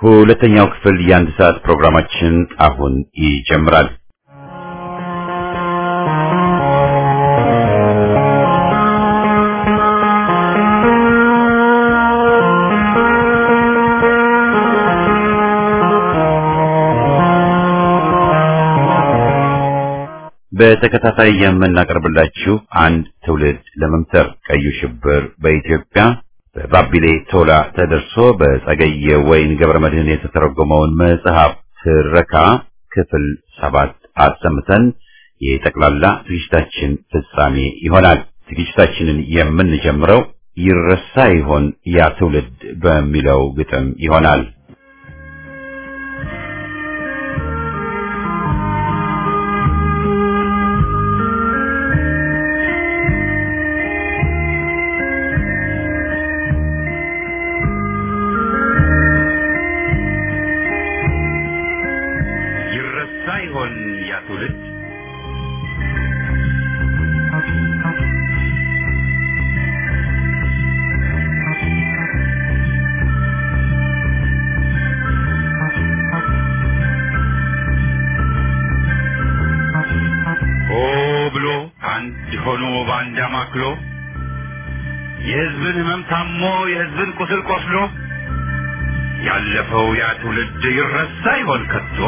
ሁለተኛው ክፍል የአንድ ሰዓት ፕሮግራማችን አሁን ይጀምራል። በተከታታይ የምናቀርብላችሁ አንድ ትውልድ ለመምሰር ቀዩ ሽብር በኢትዮጵያ በባቢሌ ቶላ ተደርሶ በጸገየ ወይን ገብረመድህን የተተረጎመውን መጽሐፍ ትረካ ክፍል 7 አሰምተን የጠቅላላ ዝግጅታችን ፍጻሜ ይሆናል። ዝግጅታችንን የምንጀምረው ይረሳ ይሆን ያ ትውልድ በሚለው ግጥም ይሆናል። የህዝብን ህመም ታሞ የህዝብን ቁስል ቆስሎ ያለፈው ያ ትውልድ ይረሳ ይሆን ከቶ?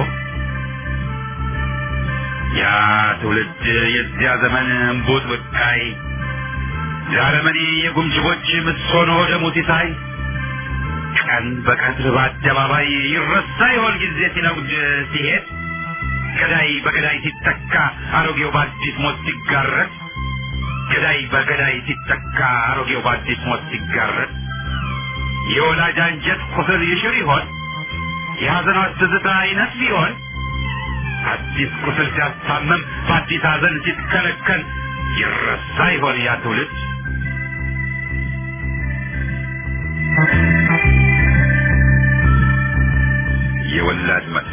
ያ ትውልድ የዚያ ዘመን እምቡጥ ብቃይ ዛረመኔ የጉምጅቦች ምሶኖ ደሙ ሲሳይ ቀን በቀትር በአደባባይ ይረሳ ይሆን ጊዜ ሲነጉድ ሲሄድ ገዳይ በገዳይ ሲተካ አሮጌው በአዲስ ሞት ሲጋረጥ ገዳይ በገዳይ ሲተካ አሮጌው በአዲስ ሞት ሲጋረጥ የወላጅ አንጀት ቁስል ይሽር ይሆን? የሐዘኗ ትዝታ ይነስ ይሆን? አዲስ ቁስል ሲያስታመም በአዲስ ሐዘን ሲትከለከል ይረሳ ይሆን ያ ትውልድ? የወላድ መት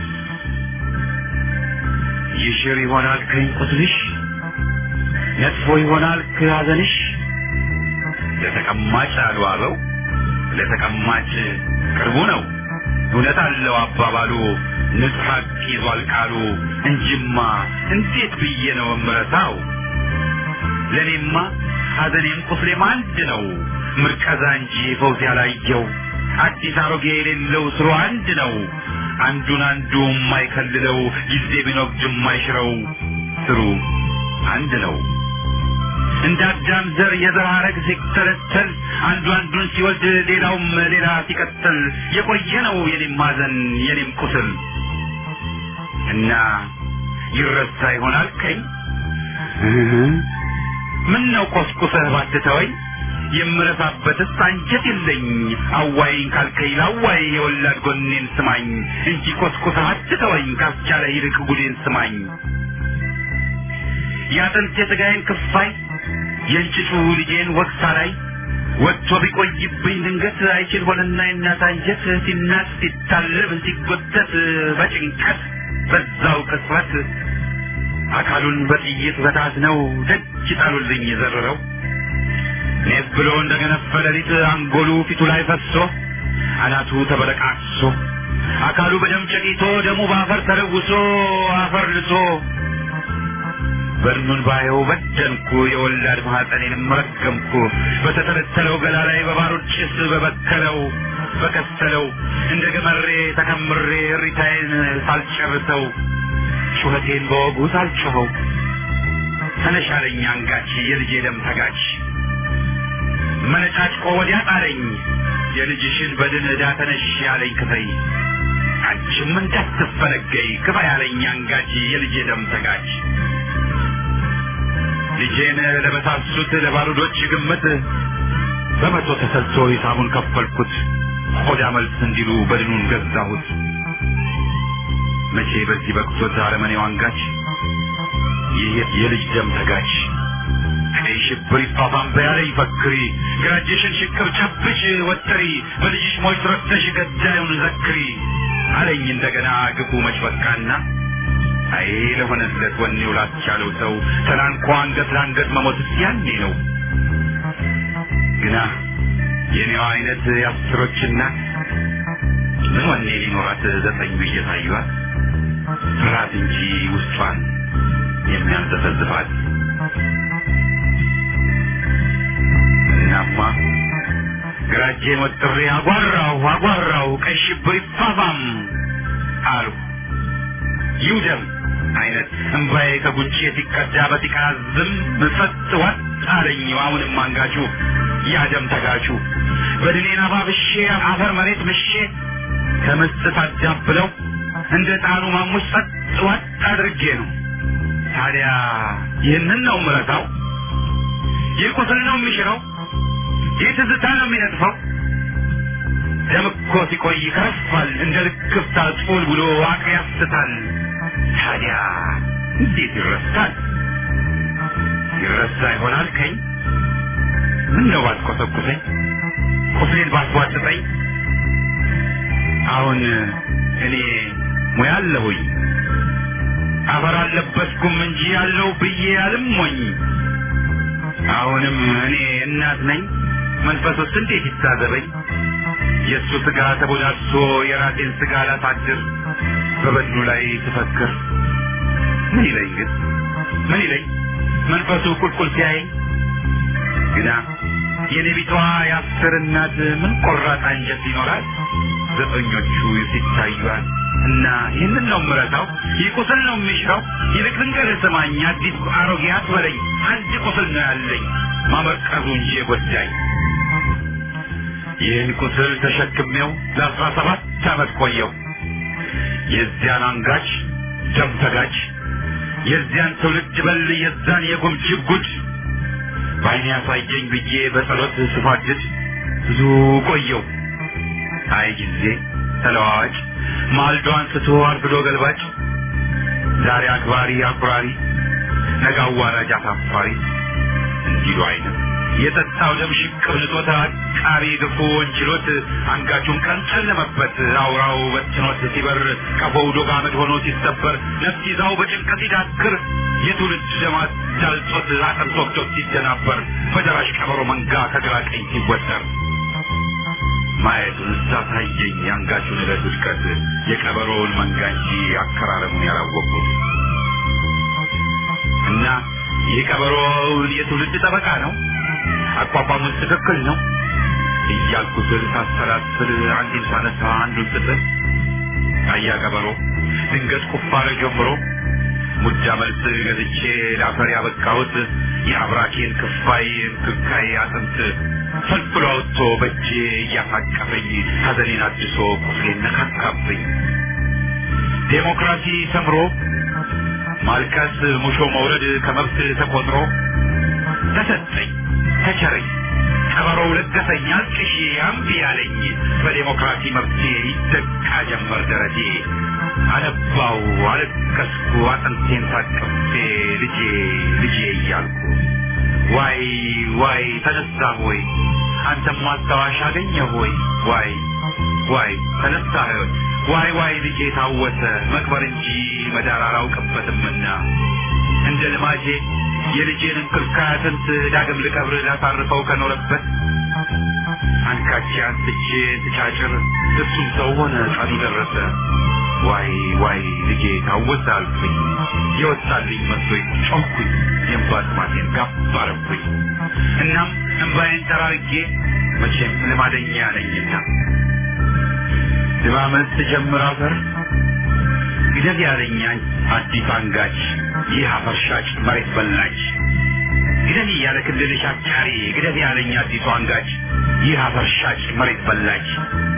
ይሽር ይሆናል ከኝ ቁስልሽ ነጥፎ ይሆናል ከሐዘንሽ ለተቀማጭ አሉ አበው ለተቀማጭ ቅርቡ ነው እውነት አለው አባባሉ ንጽሐት ይዟል ቃሉ እንጂማ እንዴት ብዬ ነው እምረሳው? ለኔማ ሐዘኔም ቁስሌም አንድ ነው ምርቀዛ እንጂ ፈውስ ያላየው አዲስ አሮጌ የሌለው ስሩ አንድ ነው አንዱን አንዱ የማይከልለው ጊዜ ቢኖር የማይሽረው ስሩ አንድ ነው። እንደ አዳም ዘር የዘር ሐረግ ሲተለተል አንዱ አንዱን ሲወልድ ሌላውም ሌላ ሲቀጥል የቆየ ነው የኔም ሐዘን የኔም ቁስል እና ይረሳ ይሆናል ከኝ ምን ነው ቆስቁሰህ ባትተወኝ የምረሳበትስ አንጀት የለኝ አዋይን ካልከኝ ላዋይ የወላድ ጎኔን ስማኝ እንጂ ቆስቁሰህ አትተወኝ ካስቻለ ይልቅ ጉዴን ስማኝ ያጥንት የሥጋዬን ክፋይ የእንጭጩ ልጄን ወቅሳ ላይ ወጥቶ ቢቆይብኝ ድንገት አይችል ሆነና የእናት አንጀት ሲናት ሲታለብ ሲጎተት በጭንቀት በዛው ቅጽበት አካሉን በጥይት በታትነው ደጅ ጣሉልኝ የዘረረው ኔስ ብሎ እንደገነፈ ሌሊት አንጎሉ ፊቱ ላይ ፈሶ አናቱ ተበለቃቅሶ አካሉ በደም ጨቂቶ ደሙ በአፈር ተለውሶ አፈር ልሶ በርኑን ባየው በደንኩ የወላድ ማህፀኔንም ረገምኩ በተተለተለው ገላ ላይ በባሩድ ጭስ በበከለው በከሰለው እንደ ገመሬ ተከምሬ ሪታዬን ሳልጨርሰው ጩኸቴን በወጉ ሳልጮኸው ተነሻለኝ አንጋች የልጄ ደም ተጋች መነጫጭቆ ወዲያ ጣለኝ የልጅሽን በድን ዕዳ ተነሽ ያለኝ ክፈይ አንቺም እንዳትፈለገይ ክፋ ያለኝ አንጋች የልጄ ደም ተጋች ልጄን ለበሳሱት ለባሩዶች ግምት በመቶ ተሰልቶ ሂሳቡን ከፈልኩት ቆዳ መልስ እንዲሉ በድኑን ገዛሁት መቼ በዚህ በቅቶት አረመኔው አንጋች ይህ የልጅ ደም ተጋች ቀይ ሽብር ይፋፋም በያለኝ ፈክሪ ግራጅሽን ሽቅብ ጨብጭ ወጥሪ በልጅሽ ሞት ረክተሽ ገዳዩን ዘክሪ አለኝ እንደገና ግፉ መጭበቃና አይ ለሆነለት ወኔው ላስቻለው ሰው ተላንኳ አንገት ለአንገት መሞት ያኔ ነው ግና የኔው አይነት ያስሮችና ምን ወኔ ሊኖራት ዘጠኙ እየታዩት ፍርሃት እንጂ ውስጧን የሚያንዘፈዝፋት። እናማ ግራጄን ወጥሬ አጓራው ቀይ ሽብር ይፋፋም አሉ። ይውደም አይነት እንባዬ ከጉንጬ ሲቀዳ በሲቃ ዝም ምፈት ወጥ አለኝ። አሁንም አንጋቹ ያደም ተጋቹ በድኔና ባብሼ አፈር መሬት ምሼ ከምስጥ አዳብለው እንደ ጣኑ ማሙሽ ጸጥ ወጥ አድርጌ ነው። ታዲያ ይህንን ነው ምረታው? ይህ ቁስል ነው የሚሽረው? ይህ ትዝታ ነው የሚነጥፈው? ደም እኮ ሲቆይ ይከፋል፣ እንደ ልክፍታ ጡል ብሎ ዋቅ ያስታል። ታዲያ እንዴት ይረሳል? ይረሳ ይሆናል ከኝ ምን ነው ባትቆሰቁሰኝ፣ ቁስሌን ባትዋጥጠኝ። አሁን እኔ ሙያ አለሁኝ አፈር አለበስኩም እንጂ ያለው ብዬ አልሞኝ። አሁንም እኔ እናት ነኝ መንፈሱስ እንዴት ይታዘበኝ? የእሱ ስጋ ተቦዳድሶ የራሴን ስጋ ላሳድር በበድኑ ላይ ትፈክር። ምን ይለኝ ግን ምን ይለኝ መንፈሱ ቁልቁል ሲያየኝ? ግና የነቢቷ የአስር እናት ምን ቆራጥ አንጀት ይኖራል? ዘጠኞቹ ሲታዩአል እና ይህንን ነው ምረታው? ይህ ቁስል ነው የሚሽረው? ይልቅ ልንገርህ ስማኝ፣ አዲስ አሮጌ አትበለኝ። አንድ ቁስል ነው ያለኝ ማመርቀዙ እንጂ የጎዳኝ። ይህን ቁስል ተሸክሜው ለ17 ዓመት ቆየው። የዚያን አንጋች ደም ተጋች የዚያን ትውልድ በል የዛን የጉምጅብ ጉድ በዓይኔ ያሳየኝ ብዬ በጸሎት ስፋድድ ብዙ ቆየው። አይ ጊዜ ተለዋዋጭ ማልዶ አንስቶ አርፍዶ ገልባጭ፣ ዛሬ አክባሪ አኩራሪ ነገ አዋራጅ አሳፋሪ እንዲሉ አይነት የጠጣው ደም ሽቅብ ልጦት አቃቢ ግፉ ወንጅሎት አንጋቹን ቀን ጨለመበት። አውራው በትኖት ሲበር ቀፎው ዶግ አመድ ሆኖ ሲሰበር ነፍስ ይዛው በጭንቀት ሲዳክር የትውልድ ደማት ዳልጦት አጥንት ወቅቶት ሲደናበር በደራሽ ቀበሮ መንጋ ከግራ ቀኝ ሲወጠር ማየቱን ሳታየኝ አንጋቹን ዕለት ውድቀት የቀበሮውን መንጋ እንጂ አከራረሙን ያላወቁት እና ይህ ቀበሮውን የትውልድ ጠበቃ ነው አቋቋሙን ትክክል ነው እያልኩ ስል ሳሰላስል አንዱን ሳነሳ አንዱን ስጥል አያ ቀበሮ ድንገት ቁፋረ ጀምሮ ሙጃ መልስ ገዝቼ ለአፈር ያበቃሁት የአብራኬን ክፋይ እንክልካይ አጥንት ፈልፍሎ አውጥቶ በእጄ እያፋቀፈኝ ሐዘኔን አድሶ ቁስሌን ነካካብኝ። ዴሞክራሲ ሰምሮ ማልቀስ ሙሾ መውረድ ከመብት ተቆጥሮ ተሰጠኝ ተቸረኝ ቀበሮው ለገሰኝ አልቅሼ አምቢ አለኝ። በዴሞክራሲ መብቴ ይደቃ ጀመር ደረቴ። አነባው አለቀስኩ አጥንቴን ታቅፌ ልጄ ልጄ እያልኩ ዋይ ዋይ ተነሳ ሆይ አንተም ማስታወሻ አገኘ ሆይ ዋይ ዋይ ተነሳ ሆይ ዋይ ዋይ ልጄ ታወሰ መቅበር እንጂ መዳር አላውቅበትምና እንደ ልማጄ የልጄን እንክልካይ አጥንት ዳግም ልቀብር ላሳርፈው ከኖረበት አንካቼ አንስቼ ትጫጭር እሱም ሰው ሆነ ቀኑ ደረሰ። ዋይ ዋይ ልጄ ታወሰ አልኩኝ የወጣልኝ መስሎኝ ጮኩኝ የእንባ ጥማቴን ጋብ አረኩኝ። እናም እንባዬን ጠራርጌ መቼም ልማደኛ ነኝና ድማመት ስጀምር አፈር ግደል ያለኝ አዲስ አንጋች ይህ አፈር ሻጭ መሬት በላች። ግደል ያለ ክልልሽ አጫሪ ግደል ያለኝ አዲሱ አንጋች ይህ አፈር ሻጭ መሬት በላች።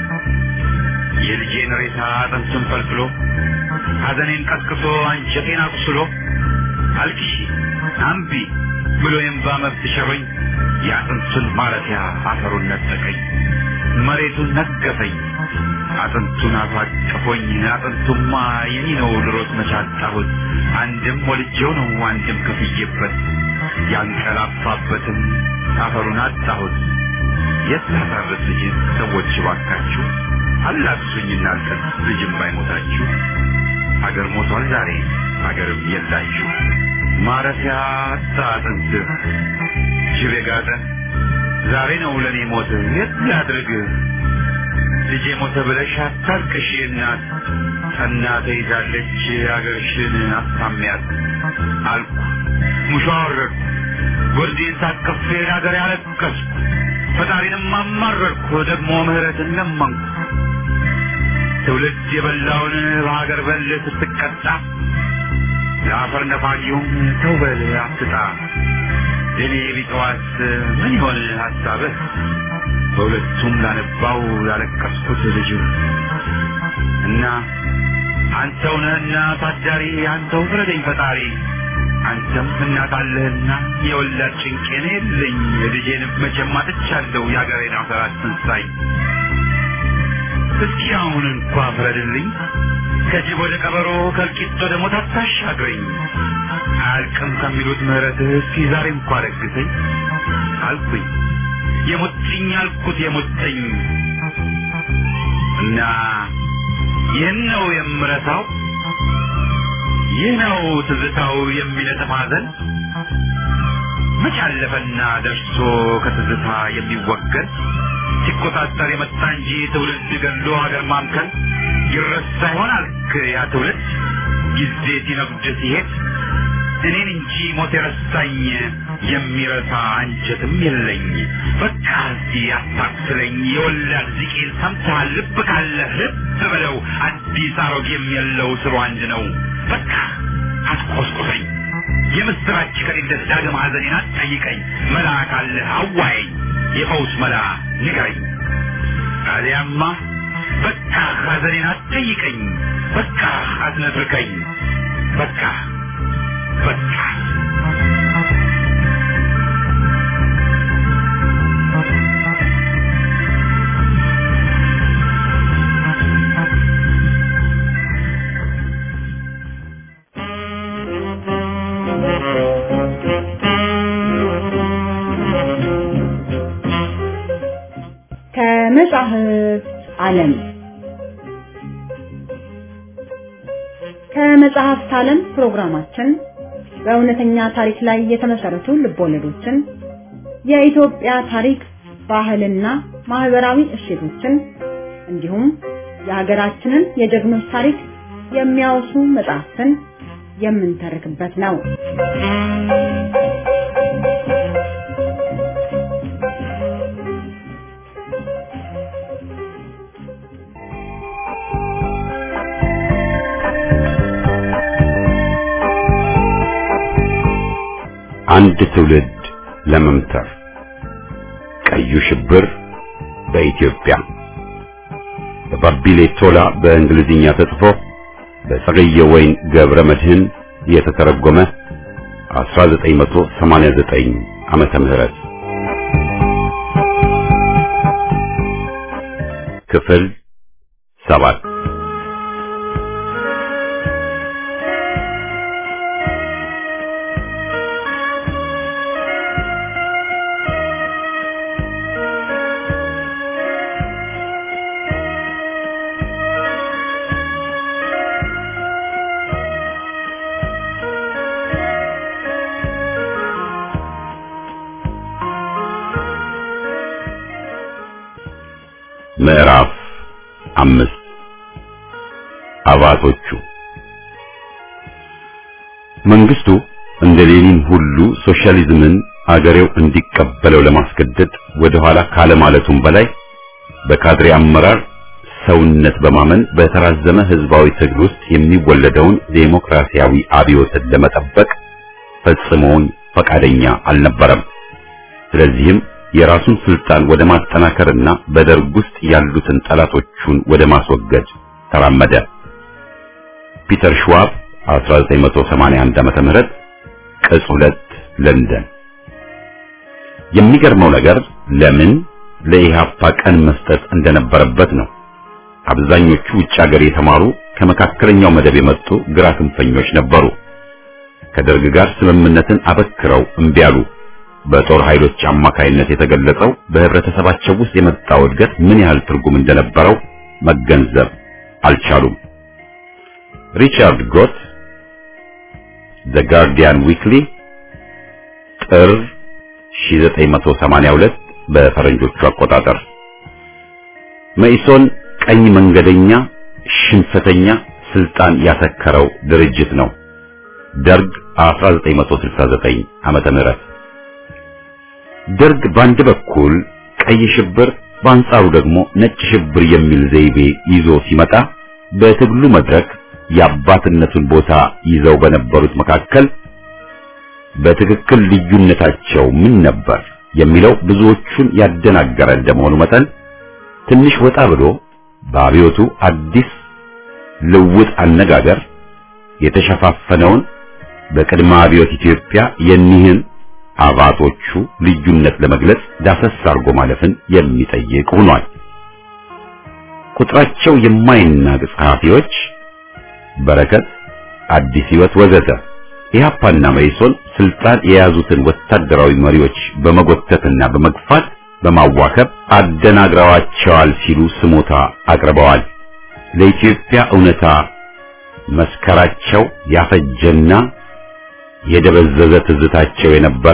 የልጄን ሬሳ አጥንቱን ፈልፍሎ ሐዘኔን ቀስቅሶ አንጀቴን አቁስሎ አልቅሺ አምቢ ብሎ የእንባ መብት ሸሮኝ የአጥንቱን ማረፊያ አፈሩን ነጠቀኝ መሬቱን ነገፈኝ አጥንቱን አፋቀፎኝ አጥንቱማ የኔ ነው ድሮስ መቻጣሁት አንድም ወልጄው ነው አንድም ከፍዬበት ያንቀላፋበትም አፈሩን አጣሁት። የታሳረስ ልጅ ሰዎች ባካችሁ አላክሱኝና አልቀስ ልጅም ባይሞታችሁ አገር ሞቷል ዛሬ አገርም የላችሁ ማረፊያ አጥንት ጅብ የጋጠ ዛሬ ነው ለኔ ሞት የት ላድርግ ልጄ ሞተ ብለሽ አታልቅሽ እናት ጸና ተይዛለች አገርሽን አሳሚያት አልኩ ሙሾ አወረድኩ ጎርዴን ታቅፌ አገር ያለቀስኩ ፈጣሪንም አማረርኩ ደግሞ ምህረትን ለመንኩ ትውልድ የበላውን በሀገር በል ስትቀጣ ለአፈር ነፋጊውም ተውበል አትጣ ለኔ ቢተዋስ ምን ይሆን ሐሳብህ በሁለቱም ላነባው ያለቀስኩት ልጅ እና አንተው ነህና ታዳሪ አንተው ፍረደኝ ፈጣሪ አንተም እናት አለህና የወላድ ጭንቄን የለኝ ልጄን መቼም አጥቻለሁ የአገሬን አፈር አትንሳኝ እስኪ አሁን እንኳን ፍረድልኝ ከጅብ ወደ ቀበሮ ከልቂት ወደ ሞት አታሻግረኝ አልቅም ከሚሉት ምህረትህ እስኪ ዛሬ እንኳን ለግሰኝ አልኩኝ የሞትኝ አልኩት የሞተኝ እና ይህን ነው የምረሳው ይህ ነው ትዝታው የሚለጥፍ ሐዘን መች አለፈና ደርሶ ከትዝታ የሚወገድ ሲቆጣጠር የመጣ እንጂ ትውልድ ገሎ ሀገር ማምከን ይረሳ ይሆናል ያ ትውልድ ጊዜ ሲነጉድ ሲሄድ እኔን እንጂ ሞት የረሳኝ የሚረሳ አንጀትም የለኝ በቃ እዚህ አታክለኝ የወላድ ዚቄን ሰምተሃል ልብ ካለህ ልብ በለው አዲስ አሮጌም የለው ስሩ አንድ ነው በቃ አትቆስቁሰኝ የምስራች ከሌለ ዳግም ሐዘኔን አትጠይቀኝ መላ ካለህ አዋየኝ የፈውስ መላ ንገረኝ አሊያማ በቃ ሐዘኔን አትጠይቀኝ በቃ አትነትርከኝ በቃ በቃ ከመጽሐፍ ዓለም ከመጽሐፍት ዓለም ፕሮግራማችን በእውነተኛ ታሪክ ላይ የተመሰረቱ ልቦለዶችን የኢትዮጵያ ታሪክ ባህልና ማህበራዊ እሴቶችን እንዲሁም የሀገራችንን የጀግኖች ታሪክ የሚያወሱ መጽሐፍትን የምንተርክበት ነው። አንድ ትውልድ ለመምተር ቀዩ ሽብር በኢትዮጵያ በባቢሌ ቶላ በእንግሊዝኛ ተጽፎ በጸገየ ወይን ገብረ መድህን የተተረጎመ 1989 ዓመተ ምህረት ክፍል 7 ምዕራፍ 5 አባቶቹ መንግስቱ እንደ ሌኒን ሁሉ ሶሻሊዝምን አገሬው እንዲቀበለው ለማስገደድ ወደ ኋላ ካለ ማለቱም በላይ በካድሬ አመራር ሰውነት በማመን በተራዘመ ህዝባዊ ትግል ውስጥ የሚወለደውን ዴሞክራሲያዊ አብዮትን ለመጠበቅ ፈጽሞን ፈቃደኛ አልነበረም። ስለዚህም የራሱን ስልጣን ወደ ማጠናከርና በደርግ ውስጥ ያሉትን ጠላቶቹን ወደ ማስወገድ ተራመደ። ፒተር ሽዋብ 1981 ዓመተ ምህረት ቅጽ 2 ለንደን። የሚገርመው ነገር ለምን ለኢህአፓ ቀን መስጠት እንደነበረበት ነው። አብዛኞቹ ውጭ ሀገር የተማሩ ከመካከለኛው መደብ የመጡ ግራ ክንፈኞች ነበሩ። ከደርግ ጋር ስምምነትን አበክረው እምቢ አሉ። በጦር ኃይሎች አማካይነት የተገለጸው በህብረተሰባቸው ውስጥ የመጣው እድገት ምን ያህል ትርጉም እንደነበረው መገንዘብ አልቻሉም። ሪቻርድ ጎት ዘ ጋርዲያን ዊክሊ ጥር 1982 በፈረንጆቹ አቆጣጠር። መኢሶን ቀኝ መንገደኛ፣ ሽንፈተኛ፣ ስልጣን ያሰከረው ድርጅት ነው። ደርግ 1969 ዓመተ ምህረት ደርግ በአንድ በኩል ቀይ ሽብር በአንጻሩ ደግሞ ነጭ ሽብር የሚል ዘይቤ ይዞ ሲመጣ በትግሉ መድረክ የአባትነቱን ቦታ ይዘው በነበሩት መካከል በትክክል ልዩነታቸው ምን ነበር የሚለው ብዙዎቹን ያደናገረ እንደመሆኑ መጠን ትንሽ ወጣ ብሎ በአብዮቱ አዲስ ልውጥ አነጋገር የተሸፋፈነውን በቅድመ አብዮት ኢትዮጵያ የኒህን አባቶቹ ልዩነት ለመግለጽ ዳሰስ አድርጎ ማለፍን የሚጠይቅ ሆኗል። ቁጥራቸው የማይናቅ ጸሐፊዎች በረከት፣ አዲስ ሕይወት ወዘተ ኢህአፓና መኢሶን ስልጣን የያዙትን ወታደራዊ መሪዎች በመጎተትና በመግፋት በማዋከብ አደናግረዋቸዋል ሲሉ ስሞታ አቅርበዋል። ለኢትዮጵያ እውነታ መስከራቸው ያፈጀና የደበዘዘ ትዝታቸው የነበረ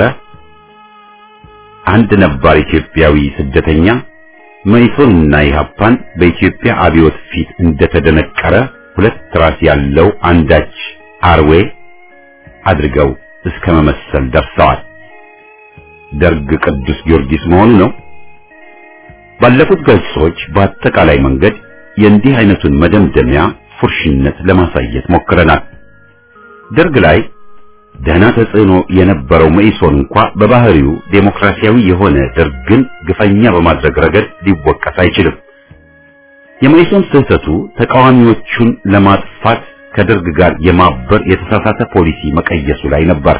አንድ ነባር ኢትዮጵያዊ ስደተኛ መኢሶንና ኢህአፓን በኢትዮጵያ አብዮት ፊት እንደተደነቀረ ሁለት ራስ ያለው አንዳች አርዌ አድርገው እስከ መመሰል ደርሰዋል። ደርግ ቅዱስ ጊዮርጊስ መሆኑ ነው። ባለፉት ገጾች በአጠቃላይ መንገድ የእንዲህ አይነቱን መደምደሚያ ፉርሽነት ለማሳየት ሞክረናል። ደርግ ላይ ደህና ተጽዕኖ የነበረው መኢሶን እንኳ በባህሪው ዴሞክራሲያዊ የሆነ ደርግን ግፈኛ በማድረግ ረገድ ሊወቀስ አይችልም። የመኢሶን ስህተቱ ተቃዋሚዎቹን ለማጥፋት ከደርግ ጋር የማበር የተሳሳተ ፖሊሲ መቀየሱ ላይ ነበር።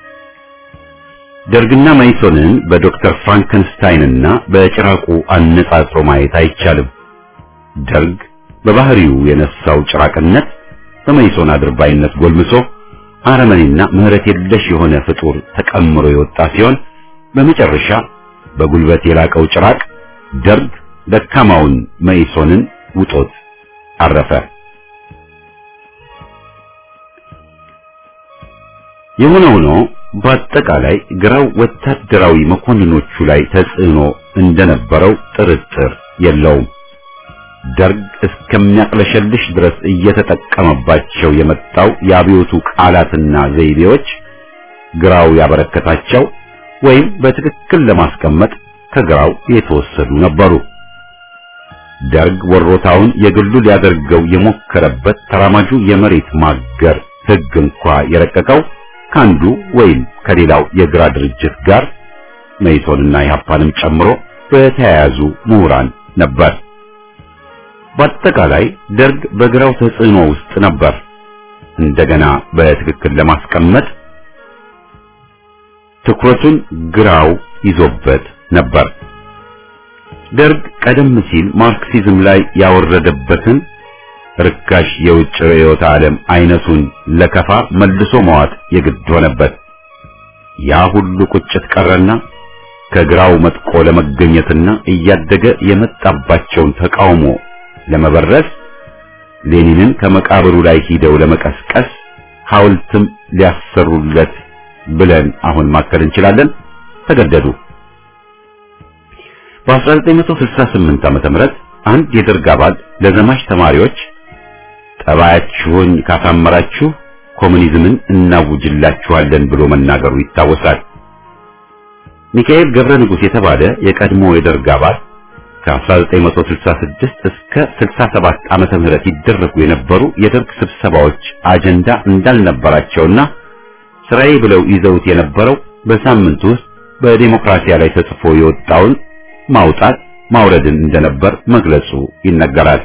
ደርግና መኢሶንን በዶክተር ፍራንከንስታይንና በጭራቁ አነጻጽሮ ማየት አይቻልም። ደርግ በባህሪው የነሳው ጭራቅነት በመኢሶን አድርባይነት ጎልምሶ አረመኔና ምህረት የለሽ የሆነ ፍጡር ተቀምሮ የወጣ ሲሆን በመጨረሻ በጉልበት የላቀው ጭራቅ ደርግ ደካማውን መኢሶንን ውጦት አረፈ። የሆነ ሆኖ በአጠቃላይ ግራው ወታደራዊ መኮንኖቹ ላይ ተጽዕኖ እንደነበረው ጥርጥር የለውም። ደርግ እስከሚያቅለሸልሽ ድረስ እየተጠቀመባቸው የመጣው የአብዮቱ ቃላትና ዘይቤዎች ግራው ያበረከታቸው ወይም በትክክል ለማስቀመጥ ከግራው የተወሰዱ ነበሩ። ደርግ ወሮታውን የግሉ ሊያደርገው የሞከረበት ተራማጁ የመሬት ማገር ሕግ እንኳ የረቀቀው ካንዱ ወይም ከሌላው የግራ ድርጅት ጋር መኢሶንና ኢህአፓንም ጨምሮ በተያያዙ ምሁራን ነበር። በአጠቃላይ ደርግ በግራው ተጽዕኖ ውስጥ ነበር። እንደገና በትክክል ለማስቀመጥ ትኩረቱን ግራው ይዞበት ነበር። ደርግ ቀደም ሲል ማርክሲዝም ላይ ያወረደበትን ርካሽ የውጭ ርዕዮተ ዓለም አይነቱን ለከፋ መልሶ መዋጥ የግድ ሆነበት። ያ ሁሉ ቁጭት ቀረና ከግራው መጥቆ ለመገኘትና እያደገ የመጣባቸውን ተቃውሞ ለመበረስ ሌኒንን ከመቃብሩ ላይ ሂደው ለመቀስቀስ ሐውልትም ሊያሰሩለት ብለን አሁን ማከል እንችላለን ተገደዱ። በ1968 ዓመተ ምህረት አንድ የደርግ አባል ለዘማች ተማሪዎች ጠባያችሁን ካሳመራችሁ ኮሙኒዝምን እናውጅላችኋለን ብሎ መናገሩ ይታወሳል። ሚካኤል ገብረ ንጉስ የተባለ የቀድሞ የደርግ አባል ከ1966 እስከ 67 ዓመተ ምህረት ይደረጉ የነበሩ የደርግ ስብሰባዎች አጀንዳ እንዳልነበራቸውና ስራዬ ብለው ይዘውት የነበረው በሳምንት ውስጥ በዲሞክራሲያ ላይ ተጽፎ የወጣውን ማውጣት ማውረድን እንደነበር መግለጹ ይነገራል።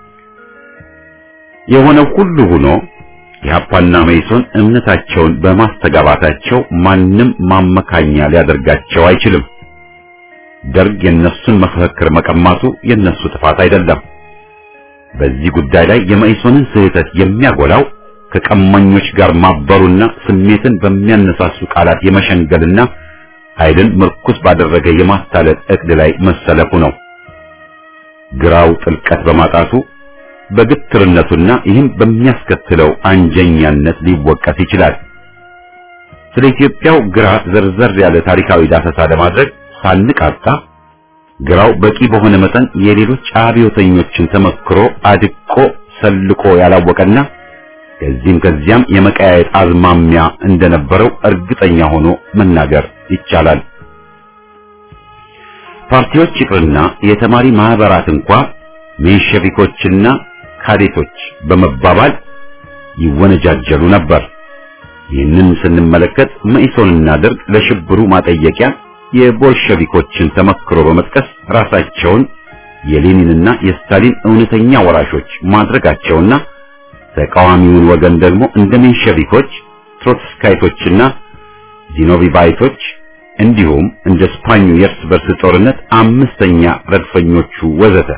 የሆነው ሁሉ ሆኖ ኢህአፓና መኢሶን እምነታቸውን በማስተጋባታቸው ማንም ማመካኛ ሊያደርጋቸው አይችልም። ደርግ የነሱን መፈክር መቀማቱ የነሱ ጥፋት አይደለም። በዚህ ጉዳይ ላይ የመኢሶንን ስህተት የሚያጎላው ከቀማኞች ጋር ማበሩና ስሜትን በሚያነሳሱ ቃላት የመሸንገልና ኃይልን ምርኩስ ባደረገ የማታለል እቅድ ላይ መሰለፉ ነው። ግራው ጥልቀት በማጣቱ በግትርነቱና ይህም በሚያስከትለው አንጀኛነት ሊወቀስ ይችላል። ስለ ኢትዮጵያው ግራ ዘርዘር ያለ ታሪካዊ ዳሰሳ ለማድረግ ሳንቃጣ ግራው በቂ በሆነ መጠን የሌሎች አብዮተኞችን ተመክሮ አድቆ ሰልቆ ያላወቀና ከዚያም የመቀያየት አዝማሚያ እንደነበረው እርግጠኛ ሆኖ መናገር ይቻላል። ፓርቲዎች ይቅርና የተማሪ ማህበራት እንኳን ሜንሸቪኮችና ካዴቶች በመባባል ይወነጃጀሉ ነበር። ይህንን ስንመለከት መኢሶንና ደርግ ለሽብሩ ማጠየቂያ የቦልሸቪኮችን ተመክሮ በመጥቀስ ራሳቸውን የሌኒንና የስታሊን እውነተኛ ወራሾች ማድረጋቸውና ተቃዋሚውን ወገን ደግሞ እንደ ሜንሸቪኮች፣ ትሮትስካይቶችና ዚኖቪቫይቶች እንዲሁም እንደ ስፓኙ የእርስ በርስ ጦርነት አምስተኛ ረድፈኞቹ ወዘተ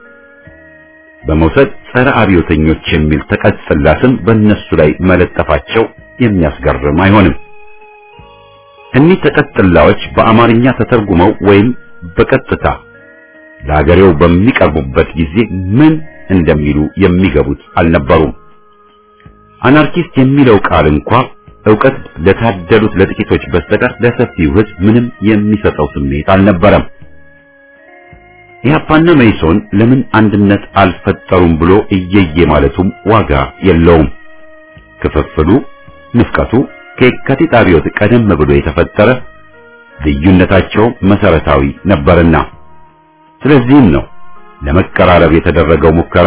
በመውሰድ ጸረ አብዮተኞች የሚል ተቀጽላ ስም በእነሱ ላይ መለጠፋቸው የሚያስገርም አይሆንም። እኒህ ተቀጥላዎች በአማርኛ ተተርጉመው ወይም በቀጥታ ለሀገሬው በሚቀርቡበት ጊዜ ምን እንደሚሉ የሚገቡት አልነበሩም። አናርኪስት የሚለው ቃል እንኳን ዕውቀት ለታደሉት ለጥቂቶች በስተቀር ለሰፊው ሕዝብ ምንም የሚሰጠው ስሜት አልነበረም። ኢህአፓና መኢሶን ለምን አንድነት አልፈጠሩም ብሎ እየየ ማለቱም ዋጋ የለውም። ክፍፍሉ፣ ንፍቀቱ ከየካቲት አብዮት ቀደም ብሎ የተፈጠረ ልዩነታቸው መሰረታዊ ነበርና ስለዚህም ነው ለመቀራረብ የተደረገው ሙከራ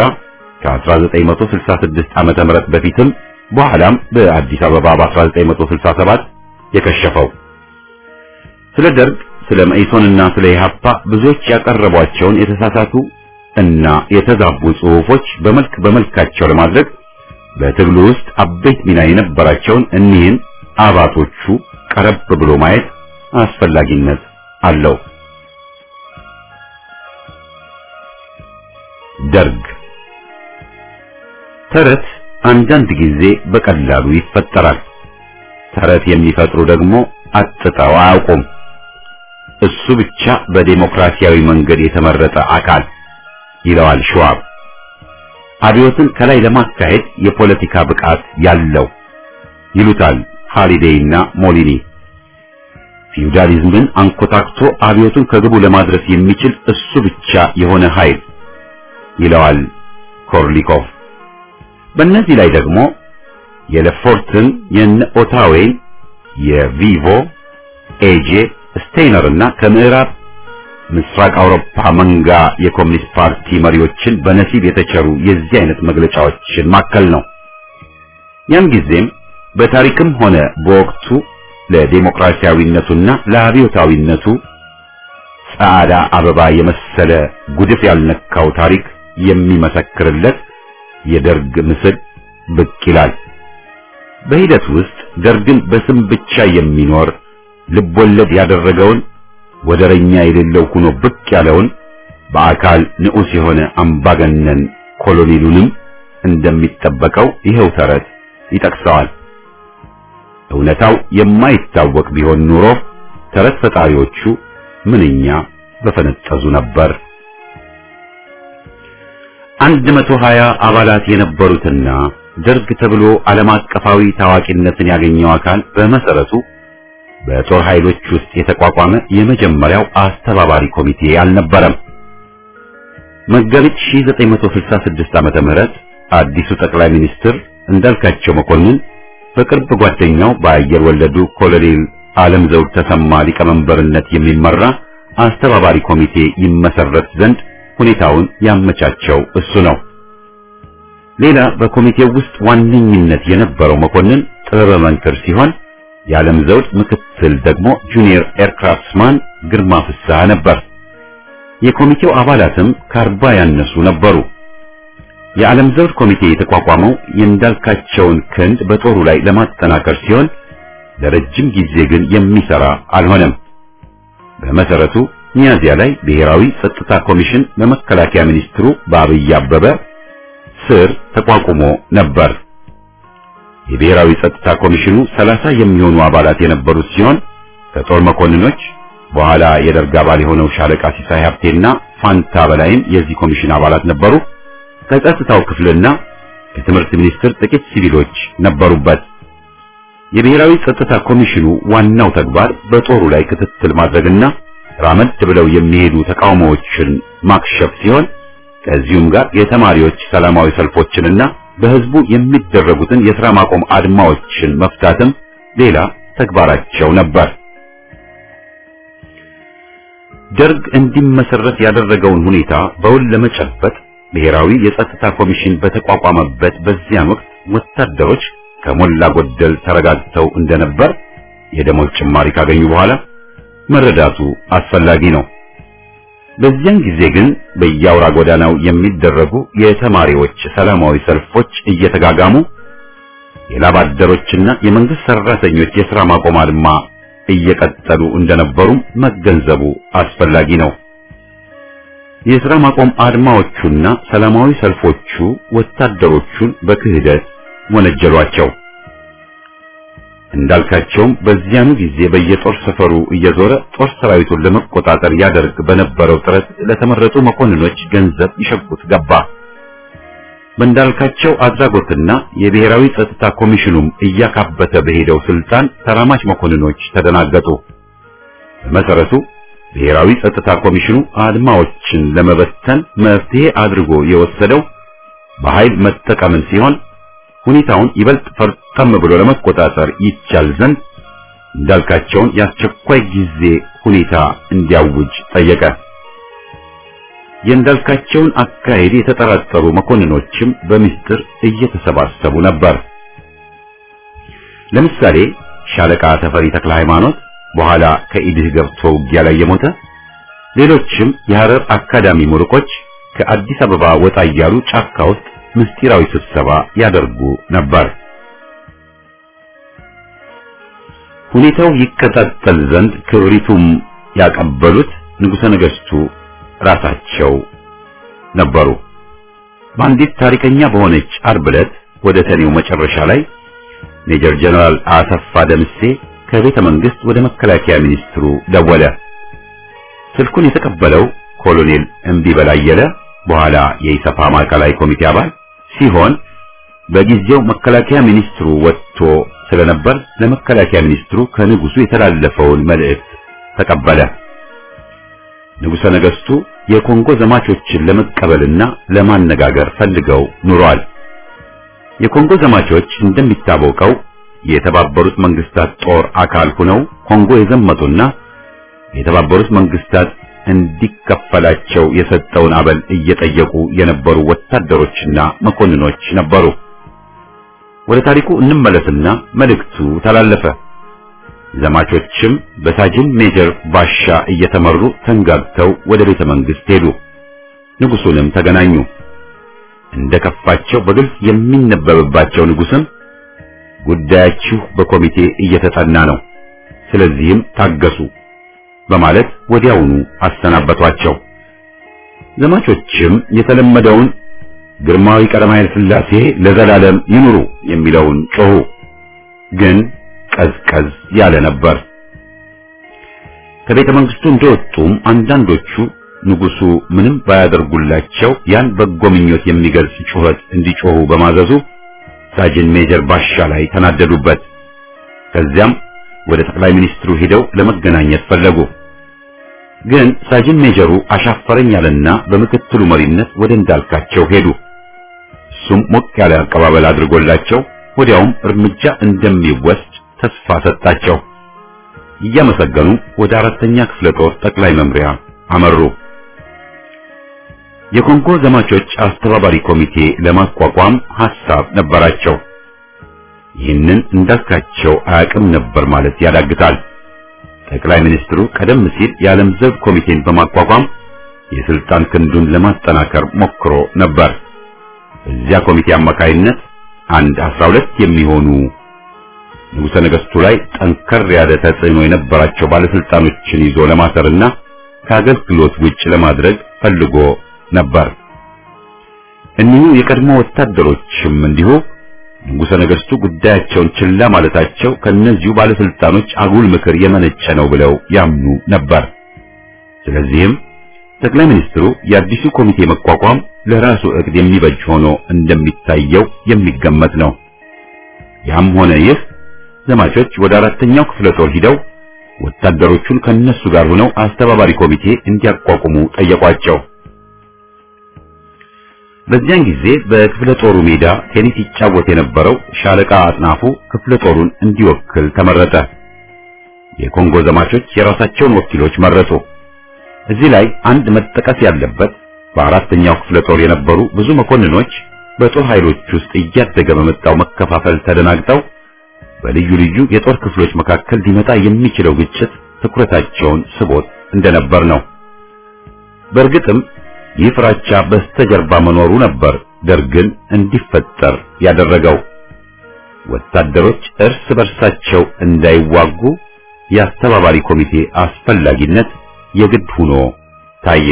ከ1966 ዓመተ ምህረት በፊትም በኋላም በአዲስ አበባ በ1967 የከሸፈው። ስለ ደርግ፣ ስለ መኢሶንና ስለ ኢህአፓ ብዙዎች ያቀረቧቸውን የተሳሳቱ እና የተዛቡ ጽሑፎች በመልካቸው ለማድረግ በትግሉ ውስጥ አበይት ሚና የነበራቸውን እኒህን አባቶቹ ቀረብ ብሎ ማየት አስፈላጊነት አለው። ደርግ ተረት አንዳንድ ጊዜ በቀላሉ ይፈጠራል። ተረት የሚፈጥሩ ደግሞ አጥተው አያውቁም። እሱ ብቻ በዲሞክራሲያዊ መንገድ የተመረጠ አካል ይለዋል ሸዋብ። አብዮትን ከላይ ለማካሄድ የፖለቲካ ብቃት ያለው ይሉታል ሃሊዴይና ሞሊኒ። ፊውዳሊዝምን አንኮታክቶ አብዮቱን ከግቡ ለማድረስ የሚችል እሱ ብቻ የሆነ ኃይል ይለዋል ኮርሊኮቭ። በእነዚህ ላይ ደግሞ የለፎርትን፣ የኦታዌን፣ የቪቮ ኤጄ ስቴይነርና ከምዕራብ ምስራቅ አውሮፓ መንጋ የኮሚኒስት ፓርቲ መሪዎችን በነሲብ የተቸሩ የዚህ አይነት መግለጫዎችን ማከል ነው። ያን ጊዜም በታሪክም ሆነ በወቅቱ ለዲሞክራሲያዊነቱና ለአብዮታዊነቱ ጻዕዳ አበባ የመሰለ ጉድፍ ያልነካው ታሪክ የሚመሰክርለት የደርግ ምስል ብቅ ይላል። በሂደት ውስጥ ደርግን በስም ብቻ የሚኖር ልቦለድ ያደረገውን ወደረኛ የሌለው ሆኖ ብቅ ያለውን በአካል ንዑስ የሆነ አምባገነን ኮሎኔሉንም እንደሚጠበቀው ይሄው ተረት ይጠቅሰዋል። እውነታው የማይታወቅ ቢሆን ኑሮ ተረት ፈጣሪዎቹ ምንኛ በፈነጠዙ ነበር። 120 አባላት የነበሩትና ደርግ ተብሎ ዓለም አቀፋዊ ታዋቂነትን ያገኘው አካል በመሰረቱ በጦር ኃይሎች ውስጥ የተቋቋመ የመጀመሪያው አስተባባሪ ኮሚቴ አልነበረም። መጋቢት 1966 ዓመተ ምህረት አዲሱ ጠቅላይ ሚኒስትር እንዳልካቸው መኮንን በቅርብ ጓደኛው በአየር ወለዱ ኮሎኔል ዓለም ዘውድ ተሰማ ሊቀመንበርነት የሚመራ አስተባባሪ ኮሚቴ ይመሰረት ዘንድ ሁኔታውን ያመቻቸው እሱ ነው። ሌላ በኮሚቴው ውስጥ ዋነኝነት የነበረው መኮንን ጥበበ መንክር ሲሆን የዓለም ዘውድ ምክትል ደግሞ ጁኒየር ኤርክራፍትስማን ግርማ ፍስሐ ነበር። የኮሚቴው አባላትም ከ40 ያነሱ ነበሩ። የዓለም ዘውድ ኮሚቴ የተቋቋመው የእንዳልካቸውን ክንድ በጦሩ ላይ ለማጠናከር ሲሆን ለረጅም ጊዜ ግን የሚሰራ አልሆነም። በመሰረቱ ሚያዝያ ላይ ብሔራዊ ጸጥታ ኮሚሽን በመከላከያ ሚኒስትሩ በአብይ አበበ ስር ተቋቁሞ ነበር። የብሔራዊ ጸጥታ ኮሚሽኑ 30 የሚሆኑ አባላት የነበሩት ሲሆን ከጦር መኮንኖች በኋላ የደርግ አባል የሆነው ሻለቃ ሲሳይ ሀብቴና ፋንታ በላይም የዚህ ኮሚሽን አባላት ነበሩ። ከጸጥታው ክፍልና ከትምህርት ሚኒስቴር ጥቂት ሲቪሎች ነበሩበት። የብሔራዊ ጸጥታ ኮሚሽኑ ዋናው ተግባር በጦሩ ላይ ክትትል ማድረግና ራመድ ብለው የሚሄዱ ተቃውሞዎችን ማክሸፍ ሲሆን ከዚሁም ጋር የተማሪዎች ሰላማዊ ሰልፎችንና በህዝቡ የሚደረጉትን የሥራ ማቆም አድማዎችን መፍታትም ሌላ ተግባራቸው ነበር። ደርግ እንዲመሰረት ያደረገውን ሁኔታ በውል ለመጨበጥ ብሔራዊ የጸጥታ ኮሚሽን በተቋቋመበት በዚያን ወቅት ወታደሮች ከሞላ ጎደል ተረጋግተው እንደነበር የደሞዝ ጭማሪ ካገኙ በኋላ መረዳቱ አስፈላጊ ነው። በዚያን ጊዜ ግን በየአውራ ጎዳናው የሚደረጉ የተማሪዎች ሰላማዊ ሰልፎች እየተጋጋሙ የላብ አደሮችና የመንግስት ሰራተኞች የሥራ ማቆም አድማ እየቀጠሉ እንደነበሩም መገንዘቡ አስፈላጊ ነው። የሥራ ማቆም አድማዎቹና ሰላማዊ ሰልፎቹ ወታደሮቹን በክህደት ወነጀሏቸው። እንዳልካቸውም በዚያኑ ጊዜ በየጦር ሰፈሩ እየዞረ ጦር ሰራዊቱን ለመቆጣጠር ያደርግ በነበረው ጥረት ለተመረጡ መኮንኖች ገንዘብ ይሸጉት ገባ። በእንዳልካቸው አድራጎትና የብሔራዊ ጸጥታ ኮሚሽኑም እያካበተ በሄደው ስልጣን ተራማጅ መኮንኖች ተደናገጡ። በመሰረቱ ብሔራዊ ጸጥታ ኮሚሽኑ አድማዎችን ለመበተን መፍትሄ አድርጎ የወሰደው በኃይል መጠቀምን ሲሆን ሁኔታውን ይበልጥ ፈርጠም ብሎ ለመቆጣጠር ይቻል ዘንድ እንዳልካቸውን የአስቸኳይ ጊዜ ሁኔታ እንዲያውጅ ጠየቀ። የእንዳልካቸውን አካሄድ የተጠራጠሩ መኮንኖችም በሚስጥር እየተሰባሰቡ ነበር። ለምሳሌ ሻለቃ ተፈሪ ተክለ ሃይማኖት በኋላ ከኢድህ ገብቶ ውጊያ ላይ የሞተ፣ ሌሎችም የሐረር አካዳሚ ምሩቆች ከአዲስ አበባ ወጣ እያሉ ጫካ ውስጥ ምስጢራዊ ስብሰባ ያደርጉ ነበር። ሁኔታው ይከታተል ዘንድ ክብሪቱም ያቀበሉት ንጉሠ ነገሥቱ ራሳቸው ነበሩ። በአንዲት ታሪከኛ በሆነች ዓርብ ዕለት ወደ ሰኔው መጨረሻ ላይ ሜጀር ጀነራል አሰፋ ደምሴ ከቤተ መንግስት ወደ መከላከያ ሚኒስትሩ ደወለ። ስልኩን የተቀበለው ኮሎኔል እምቢበላ አየለ በኋላ የኢሰፓ ማዕከላዊ ኮሚቴ አባል ሲሆን በጊዜው መከላከያ ሚኒስትሩ ወጥቶ ስለነበር ለመከላከያ ሚኒስትሩ ከንጉሱ የተላለፈውን መልእክት ተቀበለ። ንጉሠ ነገሥቱ የኮንጎ ዘማቾችን ለመቀበልና ለማነጋገር ፈልገው ኑሯል። የኮንጎ ዘማቾች እንደሚታወቀው የተባበሩት መንግስታት ጦር አካል ሆነው ኮንጎ የዘመቱና የተባበሩት መንግስታት እንዲከፈላቸው የሰጠውን አበል እየጠየቁ የነበሩ ወታደሮችና መኮንኖች ነበሩ። ወደ ታሪኩ እንመለስና መልእክቱ ተላለፈ። ዘማቾችም በሳጅን ሜጀር ባሻ እየተመሩ ተንጋግተው ወደ ቤተ መንግስት ሄዱ። ንጉሱንም ተገናኙ። እንደከፋቸው በግልጽ የሚነበብባቸው ንጉስም ጉዳያችሁ በኮሚቴ እየተጠና ነው፣ ስለዚህም ታገሱ በማለት ወዲያውኑ አሰናበቷቸው። ዘማቾችም የተለመደውን ግርማዊ ቀዳማዊ ኃይለ ሥላሴ ለዘላለም ይኑሩ የሚለውን ጮሁ። ግን ቀዝቀዝ ያለ ነበር። ከቤተ መንግስቱ እንደወጡም አንዳንዶቹ ንጉሱ ምንም ባያደርጉላቸው ያን በጎ ምኞት የሚገልጽ ጩኸት እንዲጮሁ በማዘዙ ሳጅን ሜጀር ባሻ ላይ ተናደዱበት። ከዚያም ወደ ጠቅላይ ሚኒስትሩ ሄደው ለመገናኘት ፈለጉ። ግን ሳጅን ሜጀሩ አሻፈረኝ አለና በምክትሉ መሪነት ወደ እንዳልካቸው ሄዱ። እሱም ሞቅ ያለ አቀባበል አድርጎላቸው ወዲያውም እርምጃ እንደሚወስድ ተስፋ ሰጣቸው። እያመሰገኑ ወደ 4ኛ ክፍለ ጦር ጠቅላይ መምሪያ አመሩ። የኮንጎ ዘማቾች አስተባባሪ ኮሚቴ ለማቋቋም ሐሳብ ነበራቸው። ይህንን እንዳልካቸው አያውቅም ነበር ማለት ያዳግታል። ጠቅላይ ሚኒስትሩ ቀደም ሲል የዓለም ዘብ ኮሚቴን በማቋቋም የስልጣን ክንዱን ለማጠናከር ሞክሮ ነበር። በዚያ ኮሚቴ አማካይነት 12 የሚሆኑ ንጉሠ ነገሥቱ ላይ ጠንከር ያለ ተጽዕኖ የነበራቸው ባለስልጣኖችን ይዞ ለማሰርና ከአገልግሎት ውጭ ለማድረግ ፈልጎ ነበር። እኒሁ የቀድሞ ወታደሮችም እንዲሁ ንጉሠ ነገሥቱ ጉዳያቸውን ችላ ማለታቸው ከነዚሁ ባለስልጣኖች አጉል ምክር የመነጨ ነው ብለው ያምኑ ነበር። ስለዚህም ጠቅላይ ሚኒስትሩ የአዲሱ ኮሚቴ መቋቋም ለራሱ እቅድ የሚበጅ ሆኖ እንደሚታየው የሚገመት ነው። ያም ሆነ ይህ ዘማቾች ወደ 4ኛው ክፍለ ጦር ሂደው ወታደሮቹን ከነሱ ጋር ሆነው አስተባባሪ ኮሚቴ እንዲያቋቁሙ ጠየቋቸው። በዚያን ጊዜ በክፍለ ጦሩ ሜዳ ቴኒስ ይጫወት የነበረው ሻለቃ አጥናፉ ክፍለ ጦሩን እንዲወክል ተመረጠ። የኮንጎ ዘማቾች የራሳቸውን ወኪሎች መረጡ። እዚህ ላይ አንድ መጠቀስ ያለበት በአራተኛው ክፍለ ጦር የነበሩ ብዙ መኮንኖች በጦር ኃይሎች ውስጥ እያደገ በመጣው መከፋፈል ተደናግጠው በልዩ ልዩ የጦር ክፍሎች መካከል ሊመጣ የሚችለው ግጭት ትኩረታቸውን ስቦት እንደነበር ነው። በእርግጥም ይህ ፍራቻ በስተጀርባ መኖሩ ነበር ደርግን እንዲፈጠር ያደረገው። ወታደሮች እርስ በርሳቸው እንዳይዋጉ የአስተባባሪ ኮሚቴ አስፈላጊነት የግድ ሆኖ ታየ።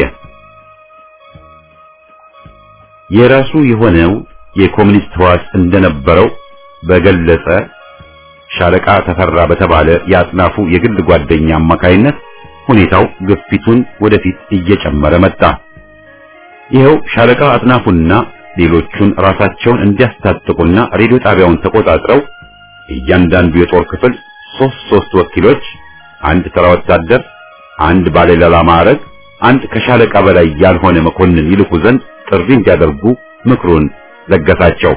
የራሱ የሆነው የኮሙኒስት ህዋስ እንደነበረው በገለጸ ሻለቃ ተፈራ በተባለ የአጥናፉ የግል ጓደኛ አማካይነት ሁኔታው ግፊቱን ወደፊት እየጨመረ መጣ። ይኸው ሻለቃ አጥናፉና ሌሎቹን ራሳቸውን እንዲያስታጥቁና ሬዲዮ ጣቢያውን ተቆጣጥረው እያንዳንዱ የጦር ክፍል ሶስት ወኪሎች፣ አንድ ተራ ወታደር፣ አንድ ባለሌላ ማዕረግ፣ አንድ ከሻለቃ በላይ ያልሆነ መኮንን ይልኩ ዘንድ ጥሪ እንዲያደርጉ ምክሩን ለገሳቸው።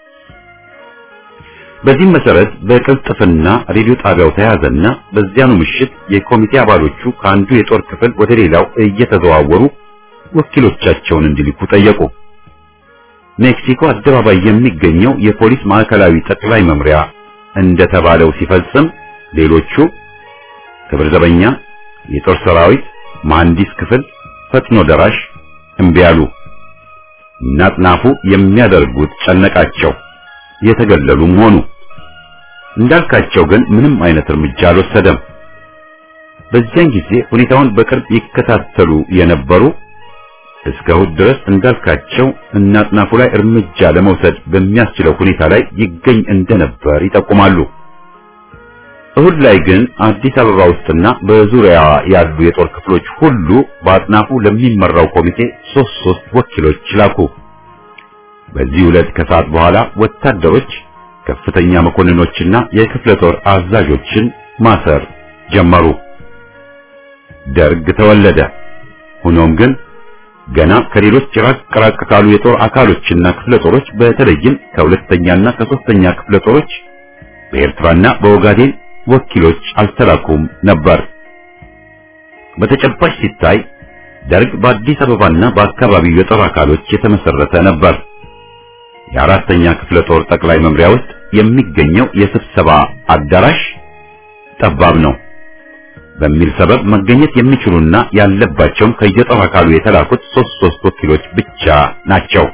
በዚህ መሰረት በቅልጥፍና ሬዲዮ ጣቢያው ተያዘና በዚያኑ ምሽት የኮሚቴ አባሎቹ ከአንዱ የጦር ክፍል ወደ ሌላው እየተዘዋወሩ ወኪሎቻቸውን እንዲልኩ ጠየቁ። ሜክሲኮ አደባባይ የሚገኘው የፖሊስ ማዕከላዊ ጠቅላይ መምሪያ እንደተባለው ሲፈጽም ሌሎቹ ክብር ዘበኛ፣ የጦር ሰራዊት፣ መሐንዲስ ክፍል፣ ፈጥኖ ደራሽ እምቢ አሉ። አጥናፉ የሚያደርጉት ጨነቃቸው፣ የተገለሉም ሆኑ። እንዳልካቸው ግን ምንም አይነት እርምጃ አልወሰደም። በዚያን ጊዜ ሁኔታውን በቅርብ ይከታተሉ የነበሩ እስከ እሑድ ድረስ እንዳልካቸው አጥናፉ ላይ እርምጃ ለመውሰድ በሚያስችለው ሁኔታ ላይ ይገኝ እንደነበር ይጠቁማሉ። እሑድ ላይ ግን አዲስ አበባ ውስጥና በዙሪያዋ ያሉ የጦር ክፍሎች ሁሉ በአጥናፉ ለሚመራው ኮሚቴ ሶስት ወኪሎች ላኩ። በዚህ ዕለት ከሰዓት በኋላ ወታደሮች ከፍተኛ መኮንኖችና የክፍለ ጦር አዛዦችን ማሰር ጀመሩ። ደርግ ተወለደ። ሆኖም ግን ገና ከሌሎች ራቅ ካሉ የጦር አካሎችና ክፍለ ጦሮች በተለይም ከሁለተኛና ከሶስተኛ ክፍለ ጦሮች በኤርትራና በኦጋዴን ወኪሎች አልተላኩም ነበር። በተጨባጭ ሲታይ ደርግ በአዲስ አበባና በአካባቢው የጦር አካሎች የተመሰረተ ነበር። የአራተኛ ክፍለ ጦር ጠቅላይ መምሪያ ውስጥ የሚገኘው የስብሰባ አዳራሽ ጠባብ ነው በሚል ሰበብ መገኘት የሚችሉና ያለባቸውም ከየጦር አካሉ የተላኩት ሶስት ወኪሎች ብቻ ናቸው።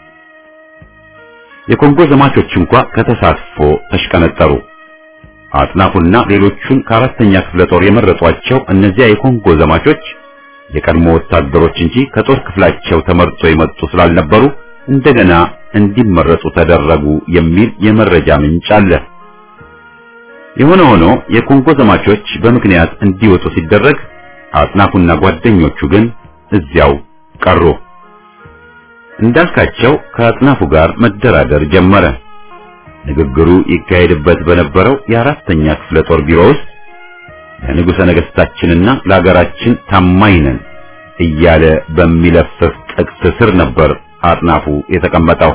የኮንጎ ዘማቾች እንኳን ከተሳትፎ ተሽቀነጠሩ። አጥናፉና ሌሎቹን ከአራተኛ ክፍለ ጦር የመረጧቸው እነዚያ የኮንጎ ዘማቾች የቀድሞ ወታደሮች እንጂ ከጦር ክፍላቸው ተመርጦ የመጡ ስላልነበሩ እንደገና እንዲመረጡ ተደረጉ የሚል የመረጃ ምንጭ አለ። የሆነ ሆኖ የኮንጎ ዘማቾች በምክንያት እንዲወጡ ሲደረግ አጥናፉና ጓደኞቹ ግን እዚያው ቀሩ። እንዳልካቸው ከአጥናፉ ጋር መደራደር ጀመረ። ንግግሩ ይካሄድበት በነበረው የአራተኛ ክፍለ ጦር ቢሮ ውስጥ ለንጉሠ ነገሥታችንና ለሀገራችን ታማኝ ነን እያለ በሚለፍፍ ጥቅስ ስር ነበር አጥናፉ የተቀመጠው።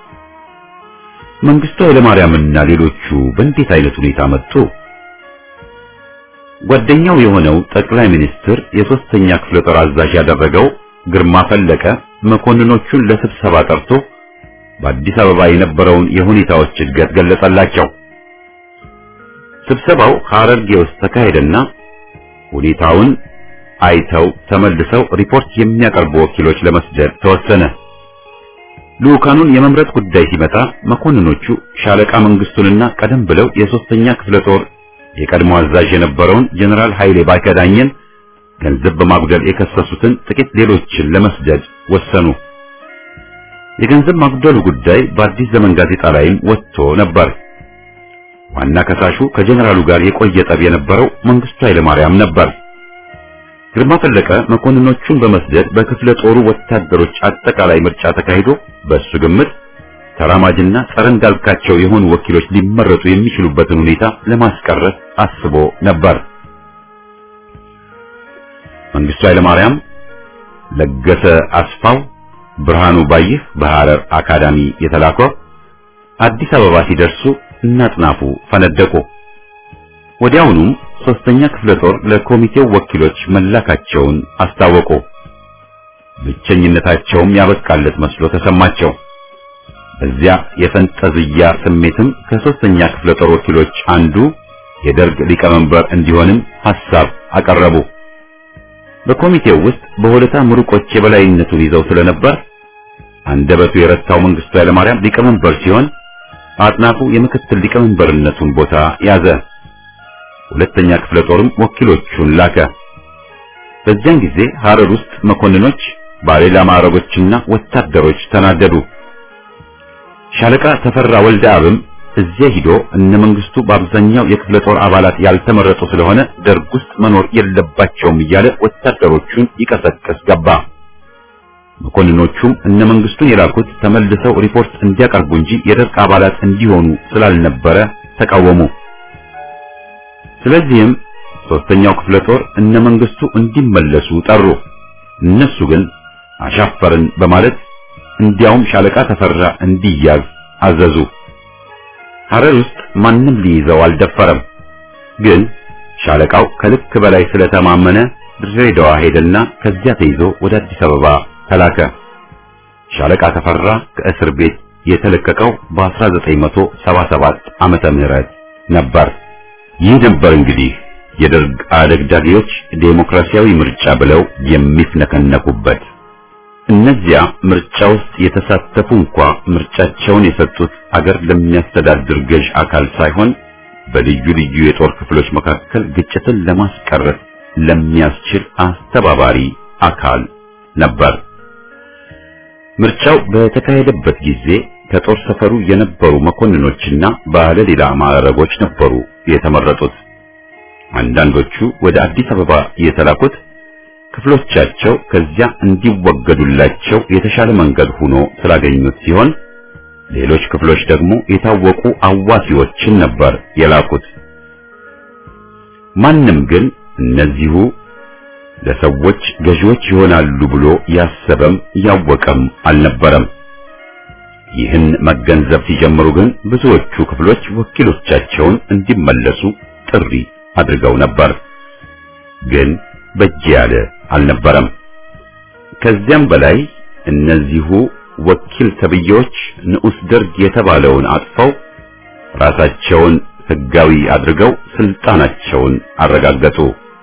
መንግስቱ ኃይለማርያምና ሌሎቹ በእንዴት አይነት ሁኔታ መጡ? ጓደኛው የሆነው ጠቅላይ ሚኒስትር የሶስተኛ ክፍለ ጦር አዛዥ ያደረገው ግርማ ፈለቀ መኮንኖቹን ለስብሰባ ጠርቶ በአዲስ አበባ የነበረውን የሁኔታዎች እድገት ገለጸላቸው። ስብሰባው ሐረርጌ ውስጥ ተካሄደና ሁኔታውን አይተው ተመልሰው ሪፖርት የሚያቀርቡ ወኪሎች ለመስደድ ተወሰነ። ልኡካኑን የመምረጥ ጉዳይ ሲመጣ መኮንኖቹ ሻለቃ መንግስቱንና ቀደም ብለው የሶስተኛ ክፍለ ጦር የቀድሞ አዛዥ የነበረውን ጀነራል ኃይሌ ባይከዳኝን ገንዘብ በማጉደል የከሰሱትን ጥቂት ሌሎችን ለመስደድ ወሰኑ። የገንዘብ ማጉደሉ ጉዳይ በአዲስ ዘመን ጋዜጣ ላይም ወጥቶ ነበር። ዋና ከሳሹ ከጀነራሉ ጋር የቆየ ጠብ የነበረው መንግስቱ ኃይለማርያም ነበር። ግርማ ፈለቀ መኮንኖቹን በመስደድ በክፍለ ጦሩ ወታደሮች አጠቃላይ ምርጫ ተካሂዶ በሱ ግምት ተራማጅና ጸረ እንዳልካቸው የሆኑ ወኪሎች ሊመረጡ የሚችሉበትን ሁኔታ ለማስቀረት አስቦ ነበር። መንግስቱ ኃይለማርያም፣ ለገሰ አስፋው፣ ብርሃኑ ባይህ በሐረር አካዳሚ የተላከው አዲስ አበባ ሲደርሱ እናጥናፉ ፈነደቁ። ወዲያውኑም ሶስተኛ ክፍለ ጦር ለኮሚቴው ወኪሎች መላካቸውን አስታወቁ። ብቸኝነታቸውም ያበቃለት መስሎ ተሰማቸው። በዚያ የፈንጠዝያ ስሜትም ከሶስተኛ ክፍለ ጦር ወኪሎች አንዱ የደርግ ሊቀመንበር እንዲሆንም ሐሳብ አቀረቡ። በኮሚቴው ውስጥ በሆለታ ምሩቆች የበላይነቱን ይዘው ስለነበር አንደበቱ የረታው መንግስቱ ኃይለማርያም ሊቀመንበር ሲሆን አጥናፉ የምክትል ሊቀመንበርነቱን ቦታ ያዘ። ሁለተኛ ክፍለ ጦርም ወኪሎቹን ላከ። በዚያን ጊዜ ሐረር ውስጥ መኮንኖች፣ ባሌላ ማዕረጎችና ወታደሮች ተናደዱ። ሻለቃ ተፈራ ወልደ አብም እዚያ ሂዶ እነ መንግስቱ በአብዛኛው የክፍለ ጦር አባላት ያልተመረጡ ስለሆነ ደርግ ውስጥ መኖር የለባቸውም እያለ ወታደሮቹን ይቀሰቅስ ገባ። መኮንኖቹም እነ መንግስቱን የላኩት ተመልሰው ሪፖርት እንዲያቀርቡ እንጂ የደርግ አባላት እንዲሆኑ ስላልነበረ ተቃወሙ። ስለዚህም ሶስተኛው ክፍለ ጦር እነ መንግስቱ እንዲመለሱ ጠሩ። እነሱ ግን አሻፈርን በማለት እንዲያውም ሻለቃ ተፈራ እንዲያዝ አዘዙ። ሐረር ውስጥ ማንም ሊይዘው አልደፈረም። ግን ሻለቃው ከልክ በላይ ስለተማመነ ድሬዳዋ ሄደና ከዚያ ተይዞ ወደ አዲስ አበባ ተላከ። ሻለቃ ተፈራ ከእስር ቤት የተለቀቀው በ1977 ዓመተ ምህረት ነበር። ይህ ነበር እንግዲህ የደርግ አደግዳጊዎች ዴሞክራሲያዊ ምርጫ ብለው የሚፍነከነኩበት። እነዚያ ምርጫ ውስጥ የተሳተፉ እንኳ ምርጫቸውን የሰጡት አገር ለሚያስተዳድር ገዥ አካል ሳይሆን በልዩ ልዩ የጦር ክፍሎች መካከል ግጭትን ለማስቀረት ለሚያስችል አስተባባሪ አካል ነበር። ምርጫው በተካሄደበት ጊዜ ከጦር ሰፈሩ የነበሩ መኮንኖችና ባለሌላ ማዕረጎች ነበሩ የተመረጡት። አንዳንዶቹ ወደ አዲስ አበባ የተላኩት ክፍሎቻቸው ከዚያ እንዲወገዱላቸው የተሻለ መንገድ ሆኖ ስላገኙት ሲሆን ሌሎች ክፍሎች ደግሞ የታወቁ አዋሲዎችን ነበር የላኩት። ማንም ግን እነዚሁ ለሰዎች ገዢዎች ይሆናሉ ብሎ ያሰበም ያወቀም አልነበረም። ይህን መገንዘብ ሲጀምሩ ግን ብዙዎቹ ክፍሎች ወኪሎቻቸውን እንዲመለሱ ጥሪ አድርገው ነበር። ግን በእጅ ያለ አልነበረም። ከዚያም በላይ እነዚሁ ወኪል ተብዬዎች ንዑስ ደርግ የተባለውን አጥፈው ራሳቸውን ሕጋዊ አድርገው ስልጣናቸውን አረጋገጡ።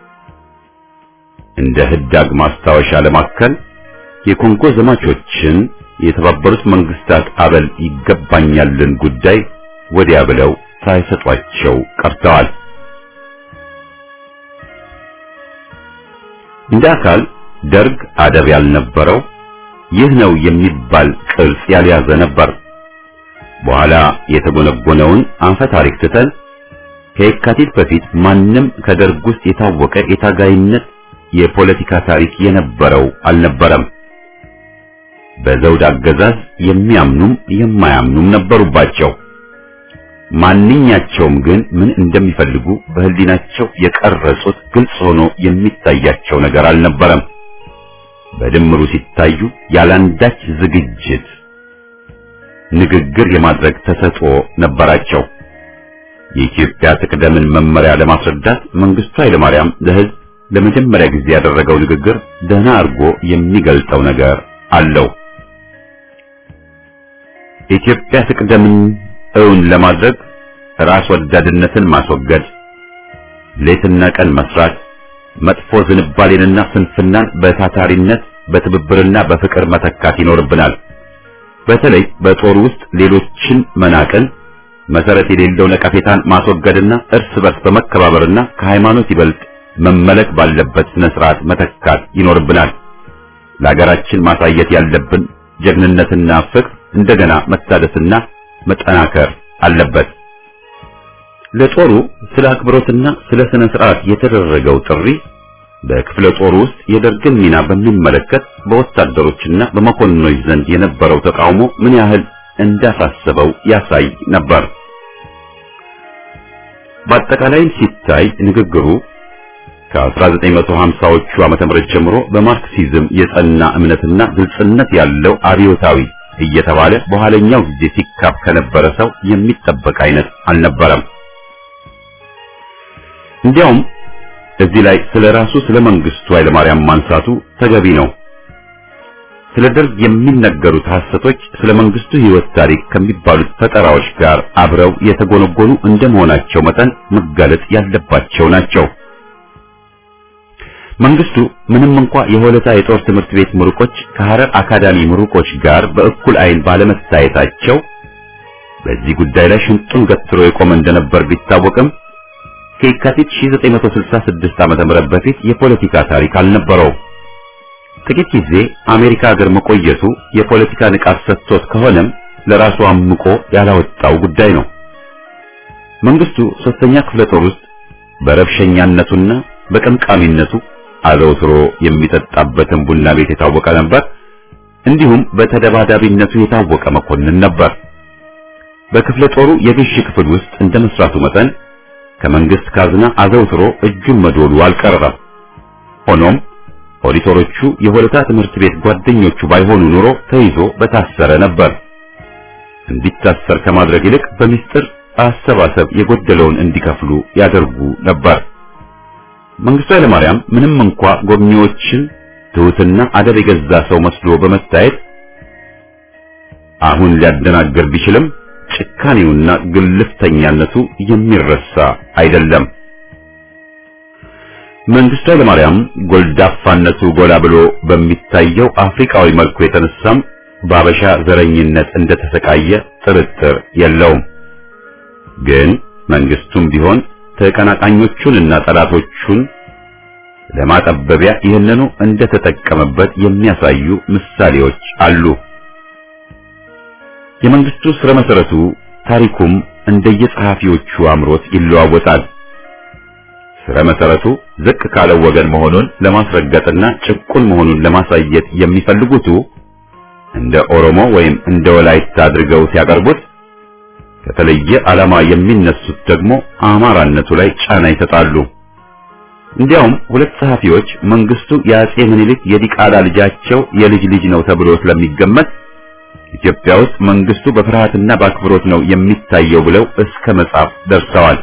እንደ ህዳግ ማስታወሻ ለማከል የኮንጎ ዘማቾችን የተባበሩት መንግስታት አበል ይገባኛልን ጉዳይ ወዲያ ብለው ሳይሰጧቸው ቀርተዋል። እንደ አካል ደርግ አደብ ያልነበረው ይህ ነው የሚባል ቅርጽ ያልያዘ ነበር። በኋላ የተጎነጎነውን አፈ ታሪክ ትተን ከየካቲት በፊት ማንም ከደርግ ውስጥ የታወቀ የታጋይነት የፖለቲካ ታሪክ የነበረው አልነበረም። በዘውድ አገዛዝ የሚያምኑም የማያምኑም ነበሩባቸው። ማንኛቸውም ግን ምን እንደሚፈልጉ በህሊናቸው የቀረጹት ግልጽ ሆኖ የሚታያቸው ነገር አልነበረም። በድምሩ ሲታዩ ያላንዳች ዝግጅት ንግግር የማድረግ ተሰጥኦ ነበራቸው። የኢትዮጵያ ትቅደምን መመሪያ ለማስረዳት መንግስቱ ኃይለማርያም ለህዝብ ለመጀመሪያ ጊዜ ያደረገው ንግግር ደህና አድርጎ የሚገልጸው ነገር አለው። ኢትዮጵያ ትቅደምን እውን ለማድረግ ራስ ወዳድነትን ማስወገድ፣ ሌትና ቀን መስራት፣ መጥፎ ዝንባሌንና ስንፍናን በታታሪነት በትብብርና በፍቅር መተካት ይኖርብናል። በተለይ በጦር ውስጥ ሌሎችን መናቅን፣ መሰረት የሌለው ነቀፌታን ማስወገድና እርስ በርስ በመከባበርና ከሃይማኖት ይበልጥ መመለክ ባለበት ስነ ስርዓት መተካት ይኖርብናል። ለሀገራችን ማሳየት ያለብን ጀግንነትና ፍቅር እንደገና መታደስና መጠናከር አለበት። ለጦሩ ስለ አክብሮትና ስለ ስነ ስርዓት የተደረገው ጥሪ በክፍለ ጦሩ ውስጥ የደርግን ሚና በሚመለከት በወታደሮችና በመኮንኖች ዘንድ የነበረው ተቃውሞ ምን ያህል እንዳሳሰበው ያሳይ ነበር። በአጠቃላይ ሲታይ ንግግሩ ከ1950ዎቹ ዓመተ ምህረት ጀምሮ በማርክሲዝም የጸና እምነትና ግልጽነት ያለው አብዮታዊ እየተባለ በኋለኛው ጊዜ ሲካብ ከነበረ ሰው የሚጠበቅ አይነት አልነበረም። እንዲያውም እዚህ ላይ ስለራሱ ስለ መንግስቱ ኃይለማርያም ማንሳቱ ተገቢ ነው። ስለ ደርግ የሚነገሩት ሐሰቶች ስለ መንግስቱ ሕይወት ታሪክ ከሚባሉት ፈጠራዎች ጋር አብረው የተጎነጎኑ እንደመሆናቸው መጠን መጋለጥ ያለባቸው ናቸው። መንግስቱ ምንም እንኳ የሆለታ የጦር ትምህርት ቤት ምሩቆች ከሐረር አካዳሚ ምሩቆች ጋር በእኩል አይን ባለመታየታቸው በዚህ ጉዳይ ላይ ሽንጡን ገትሮ የቆመ እንደነበር ቢታወቅም ከየካቲት 1966 ዓመተ ምህረት በፊት የፖለቲካ ታሪክ አልነበረው። ጥቂት ጊዜ አሜሪካ ሀገር መቆየቱ የፖለቲካ ንቃት ሰጥቶት ከሆነም ለራሱ አምቆ ያላወጣው ጉዳይ ነው። መንግስቱ ሶስተኛ ክፍለ ጦር ውስጥ በረብሸኛነቱና በቀምቃሚነቱ አዘውትሮ የሚጠጣበትን ቡና ቤት የታወቀ ነበር። እንዲሁም በተደባዳቢነቱ የታወቀ መኮንን ነበር። በክፍለ ጦሩ የግዥ ክፍል ውስጥ እንደመስራቱ መጠን ከመንግስት ካዝና አዘውትሮ እጁን መዶሉ አልቀረም። ሆኖም ኦዲተሮቹ የሆለታ ትምህርት ቤት ጓደኞቹ ባይሆኑ ኑሮ ተይዞ በታሰረ ነበር። እንዲታሰር ከማድረግ ይልቅ በሚስጥር አሰባሰብ የጎደለውን እንዲከፍሉ ያደርጉ ነበር። መንግስቱ ኃይለማርያም ምንም እንኳ ጎብኚዎችን ትሁትና አደብ የገዛ ሰው መስሎ በመታየት አሁን ሊያደናገር ቢችልም ጭካኔውና ግልፍተኛነቱ የሚረሳ አይደለም። መንግስቱ ኃይለማርያም ጎልዳፋነቱ ጎላ ብሎ በሚታየው አፍሪካዊ መልኩ የተነሳም በአበሻ ዘረኝነት እንደተሰቃየ ጥርጥር የለውም። ግን መንግስቱም ቢሆን ተቀናቃኞቹንና ጠላቶቹን ለማጠበቢያ ይህንኑ እንደተጠቀመበት የሚያሳዩ ምሳሌዎች አሉ። የመንግስቱ ስረ መሰረቱ ታሪኩም እንደየጸሐፊዎቹ አምሮት ይለዋወጣል። ስረ መሰረቱ ዝቅ ካለው ወገን መሆኑን ለማስረገጥና ጭቁን መሆኑን ለማሳየት የሚፈልጉቱ እንደ ኦሮሞ ወይም እንደ ወላይታ አድርገው ሲያቀርቡት፣ ከተለየ ዓላማ የሚነሱት ደግሞ አማራነቱ ላይ ጫና ይሰጣሉ። እንዲያውም ሁለት ጸሐፊዎች መንግስቱ የአጼ ምኒልክ የዲቃላ ልጃቸው የልጅ ልጅ ነው ተብሎ ስለሚገመት ኢትዮጵያ ውስጥ መንግስቱ በፍርሃትና በአክብሮት ነው የሚታየው ብለው እስከ መጻፍ ደርሰዋል።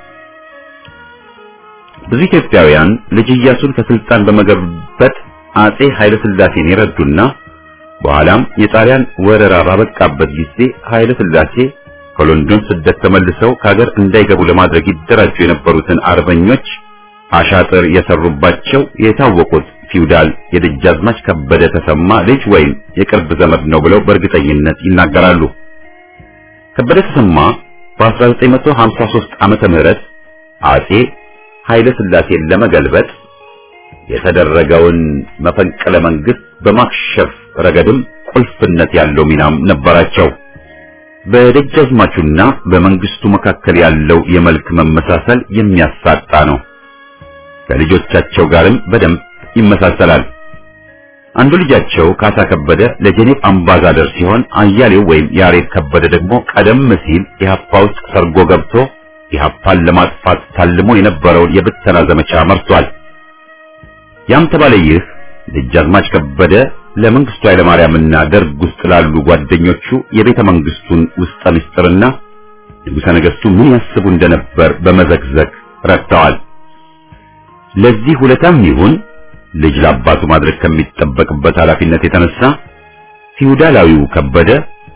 ብዙ ኢትዮጵያውያን ልጅ ኢያሱን ከስልጣን በመገርበት አጼ ኃይለ ሥላሴን የረዱና በኋላም የጣሊያን ወረራ ባበቃበት ጊዜ ኃይለ ሥላሴ ከሎንዶን ስደት ተመልሰው ከሀገር እንዳይገቡ ለማድረግ ይደራጁ የነበሩትን አርበኞች አሻጥር የሰሩባቸው የታወቁት ፊውዳል የደጃዝማች ከበደ ተሰማ ልጅ ወይም የቅርብ ዘመድ ነው ብለው በእርግጠኝነት ይናገራሉ። ከበደ ተሰማ በ1953 ዓመተ ምህረት አጼ ኃይለ ሥላሴን ለመገልበጥ የተደረገውን መፈንቅለ መንግስት በማክሸፍ ረገድም ቁልፍነት ያለው ሚናም ነበራቸው። በደጃዝማቹና በመንግስቱ መካከል ያለው የመልክ መመሳሰል የሚያሳጣ ነው። ከልጆቻቸው ጋርም በደንብ ይመሳሰላል። አንዱ ልጃቸው ካሳ ከበደ ለጄኔቭ አምባሳደር ሲሆን አያሌው ወይም ያሬድ ከበደ ደግሞ ቀደም ሲል ኢህአፓ ውስጥ ሰርጎ ገብቶ ኢህአፓን ለማጥፋት ታልሞ የነበረውን የብተና ዘመቻ መርቷል። ያም ተባለ ይህ ደጃዝማች ከበደ ለመንግስቱ ኃይለማርያምና ደርግ ውስጥ ላሉ ጓደኞቹ የቤተ መንግስቱን ውስጠ ምስጢርና ንጉሠ ነገሥቱ ምን ያስቡ እንደነበር በመዘግዘግ ረድተዋል። ለዚህ ሁለታም ይሁን ልጅ ለአባቱ ማድረግ ከሚጠበቅበት ኃላፊነት የተነሳ ፊውዳላዊው ከበደ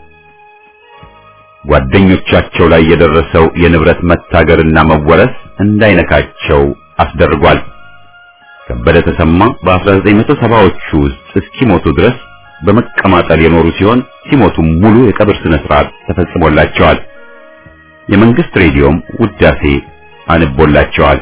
ጓደኞቻቸው ላይ የደረሰው የንብረት መታገርና መወረስ እንዳይነካቸው አስደርጓል። ከበደ ተሰማ በ1970ዎቹ ውስጥ እስኪሞቱ ድረስ በመቀማጠል የኖሩ ሲሆን ሲሞቱ ሙሉ የቀብር ስነ ስርዓት ተፈጽሞላቸዋል። የመንግስት ሬዲዮም ውዳሴ አንቦላቸዋል።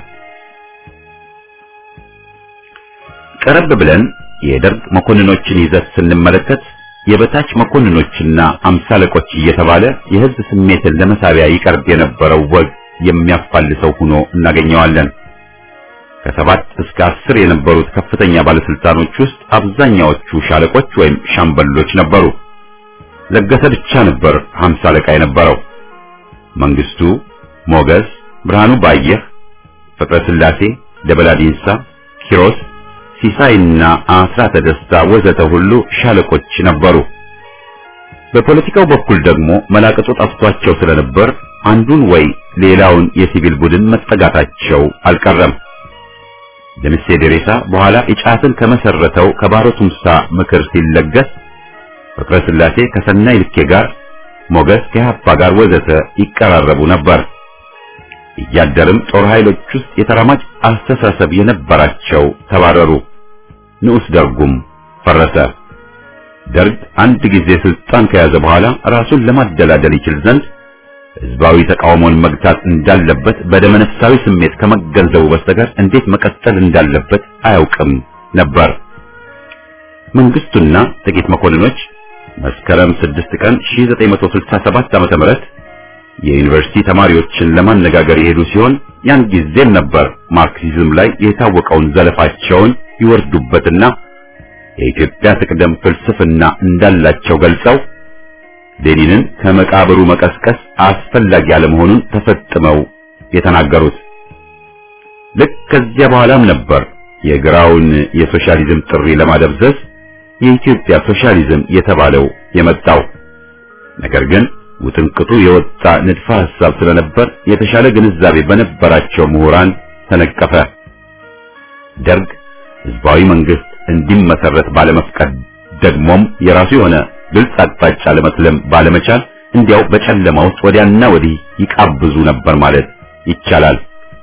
ቀረብ ብለን የደርግ መኮንኖችን ይዘት ስንመለከት የበታች መኮንኖችና አምሳለቆች እየተባለ የህዝብ ስሜትን ለመሳቢያ ይቀርብ የነበረው ወግ የሚያፋልሰው ሆኖ እናገኘዋለን። ከ7 እስከ 10 የነበሩት ከፍተኛ ባለስልጣኖች ውስጥ አብዛኛዎቹ ሻለቆች ወይም ሻምበሎች ነበሩ። ለገሰ ብቻ ነበር 50 አለቃ የነበረው። መንግስቱ፣ ሞገስ፣ ብርሃኑ ባየህ፣ ፍቅረ ስላሴ፣ ደበላ ዲንሳ፣ ኪሮስ፣ ሲሳይና አስራተ ደስታ ወዘተ ሁሉ ሻለቆች ነበሩ። በፖለቲካው በኩል ደግሞ መላቀጡ ጠፍቷቸው ስለነበር አንዱን ወይ ሌላውን የሲቪል ቡድን መጠጋታቸው አልቀረም። ደምሴ ደሬሳ በኋላ ኢጫትን ከመሰረተው ከባሮ ቱምሳ ምክር ሲለገስ ፍቅረ ስላሴ ከሰናይ ልኬ ጋር፣ ሞገስ ከኢህአፓ ጋር ወዘተ ይቀራረቡ ነበር። እያደርም ጦር ኃይሎች ውስጥ የተራማጅ አስተሳሰብ የነበራቸው ተባረሩ። ንዑስ ደርጉም ፈረሰ። ደርግ አንድ ጊዜ ስልጣን ከያዘ በኋላ ራሱን ለማደላደል ይችል ዘንድ ህዝባዊ ተቃውሞን መግታት እንዳለበት በደመነፍሳዊ ስሜት ከመገንዘቡ በስተቀር እንዴት መቀጠል እንዳለበት አያውቅም ነበር። መንግስቱና ጥቂት መኮንኖች መስከረም 6 ቀን 1967 ዓ.ም የዩኒቨርሲቲ ተማሪዎችን ለማነጋገር የሄዱ ሲሆን ያን ጊዜም ነበር ማርክሲዝም ላይ የታወቀውን ዘለፋቸውን ይወርዱበትና የኢትዮጵያ ትቅደም ፍልስፍና እንዳላቸው ገልጸው ሌኒንን ከመቃብሩ መቀስቀስ አስፈላጊ ያለመሆኑን ተፈጥመው የተናገሩት። ልክ ከዚያ በኋላም ነበር የግራውን የሶሻሊዝም ጥሪ ለማደብዘዝ የኢትዮጵያ ሶሻሊዝም የተባለው የመጣው። ነገር ግን ውጥንቅጡ የወጣ ንድፈ ሐሳብ ስለነበር የተሻለ ግንዛቤ በነበራቸው ምሁራን ተነቀፈ። ደርግ ህዝባዊ መንግስት እንዲመሰረት ባለመፍቀድ ደግሞም የራሱ የሆነ ግልጽ አቅጣጫ ለመስለም ባለመቻል እንዲያው በጨለማ ውስጥ ወዲያና ወዲህ ይቃብዙ ነበር ማለት ይቻላል።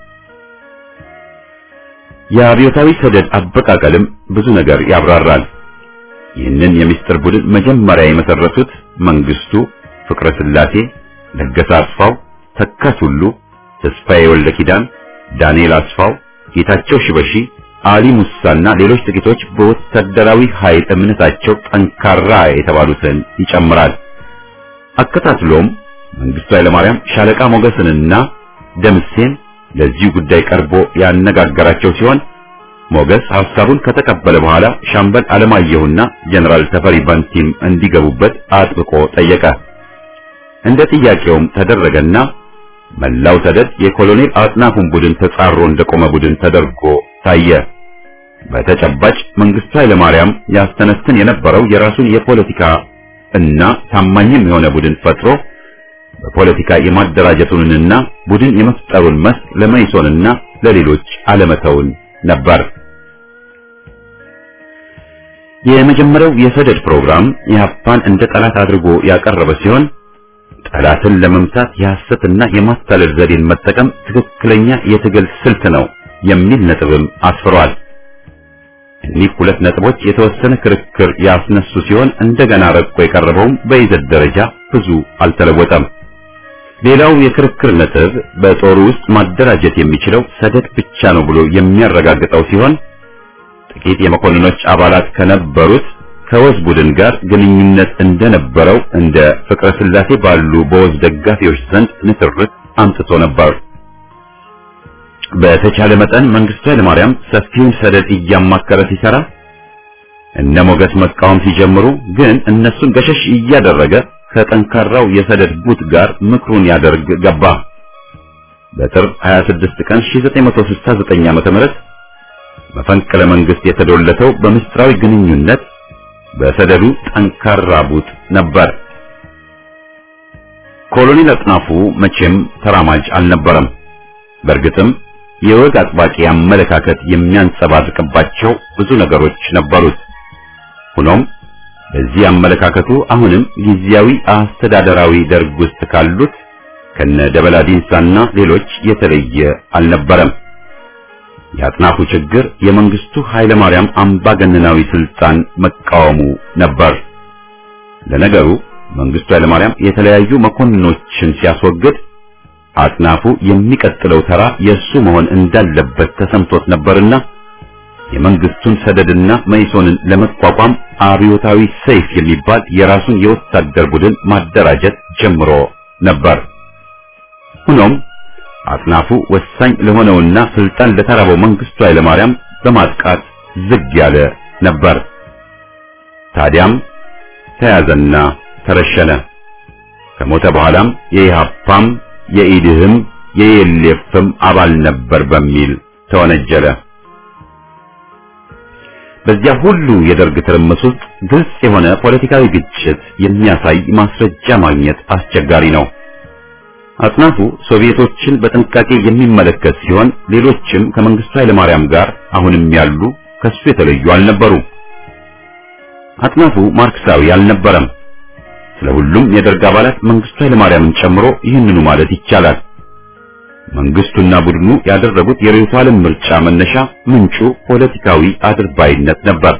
የአብዮታዊ ሰደድ አበቃቀልም ብዙ ነገር ያብራራል። ይህንን የሚስጥር ቡድን መጀመሪያ የመሰረቱት መንግስቱ፣ ፍቅረ ስላሴ፣ ለገሰ አስፋው፣ ተካስ ሁሉ፣ ተስፋዬ ወልደ ኪዳን፣ ዳንኤል አስፋው፣ ጌታቸው ሽበሺ፣ አሊ ሙሳና ሌሎች ጥቂቶች በወታደራዊ ኃይል እምነታቸው ጠንካራ የተባሉትን ይጨምራል። አከታትሎም መንግስቱ ኃይለማርያም ሻለቃ ሞገስንና ደምሴን ለዚህ ጉዳይ ቀርቦ ያነጋገራቸው ሲሆን ሞገስ ሐሳቡን ከተቀበለ በኋላ ሻምበል አለማየሁና ጀነራል ተፈሪ ባንቲም እንዲገቡበት አጥብቆ ጠየቀ። እንደ ጥያቄውም ተደረገና መላው ሰደድ የኮሎኔል አጥናፉን ቡድን ተጻሮ እንደቆመ ቡድን ተደርጎ ታየ። በተጨባጭ መንግስቱ ኃይለማርያም ያስተነትን የነበረው የራሱን የፖለቲካ እና ታማኝም የሆነ ቡድን ፈጥሮ በፖለቲካ የማደራጀቱንና ቡድን የመፍጠሩን መስክ ለመይሶንና ለሌሎች አለመተውን ነበር። የመጀመሪያው የሰደድ ፕሮግራም ኢህአፓን እንደ ጠላት አድርጎ ያቀረበ ሲሆን ጠላትን ለመምታት የሐሰትና የማታለል ዘዴን መጠቀም ትክክለኛ የትግል ስልት ነው የሚል ነጥብም አስፍሯል። እኒህ ሁለት ነጥቦች የተወሰነ ክርክር ያስነሱ ሲሆን እንደገና ረቆ የቀረበውም በይዘት ደረጃ ብዙ አልተለወጠም። ሌላው የክርክር ነጥብ በጦሩ ውስጥ ማደራጀት የሚችለው ሰደድ ብቻ ነው ብሎ የሚያረጋግጠው ሲሆን ጥቂት የመኮንኖች አባላት ከነበሩት ከወዝ ቡድን ጋር ግንኙነት እንደነበረው እንደ ፍቅረ ስላሴ ባሉ በወዝ ደጋፊዎች ዘንድ ንትርክ አምጥቶ ነበር። በተቻለ መጠን መንግስቱ ኃይለማርያም ሰፊውን ሰደድ እያማከረ ሲሰራ እነ ሞገስ መቃወም ሲጀምሩ ግን እነሱን ገሸሽ እያደረገ ከጠንካራው የሰደድ ቡት ጋር ምክሩን ያደርግ ገባ። በጥር 26 ቀን 1969 ዓ.ም መፈንቅለ መንግስት የተዶለተው በምስጢራዊ ግንኙነት በሰደዱ ጠንካራ ቡት ነበር። ኮሎኔል አጥናፉ መቼም ተራማጅ አልነበረም። በእርግጥም የወግ አጥባቂ አመለካከት የሚያንጸባርቅባቸው ብዙ ነገሮች ነበሩት። ሆኖም በዚህ አመለካከቱ አሁንም ጊዜያዊ አስተዳደራዊ ደርግ ውስጥ ካሉት ከነ ደበላ ዲንሳና ሌሎች የተለየ አልነበረም። የአጥናፉ ችግር የመንግስቱ ኃይለማርያም አምባገነናዊ ስልጣን መቃወሙ ነበር። ለነገሩ መንግስቱ ኃይለማርያም የተለያዩ መኮንኖችን ሲያስወግድ አጥናፉ የሚቀጥለው ተራ የሱ መሆን እንዳለበት ተሰምቶት ነበርና የመንግስቱን ሰደድና መይሶንን ለመቋቋም አብዮታዊ ሰይፍ የሚባል የራሱን የወታደር ቡድን ማደራጀት ጀምሮ ነበር። ሆኖም አጥናፉ ወሳኝ ለሆነውና ስልጣን ለተራበው መንግስቱ ኃይለማርያም በማጥቃት ዝግ ያለ ነበር። ታዲያም ተያዘና ተረሸነ። ከሞተ በኋላም የኢሃፓም የኢድህም የየሌፍም አባል ነበር በሚል ተወነጀለ። በዚያ ሁሉ የደርግ ትርምስ ውስጥ ግልጽ የሆነ ፖለቲካዊ ግጭት የሚያሳይ ማስረጃ ማግኘት አስቸጋሪ ነው። አጥናፉ ሶቪየቶችን በጥንቃቄ የሚመለከት ሲሆን ሌሎችም ከመንግስቱ ኃይለማርያም ጋር አሁንም ያሉ ከሱ የተለዩ አልነበሩም። አጥናፉ ማርክሳዊ አልነበረም። ስለሁሉም የደርግ አባላት መንግስቱ ኃይለማርያምን ጨምሮ ይህንኑ ማለት ይቻላል። መንግስቱና ቡድኑ ያደረጉት የርዕዮተ ዓለም ምርጫ መነሻ ምንጩ ፖለቲካዊ አድርባይነት ነበር።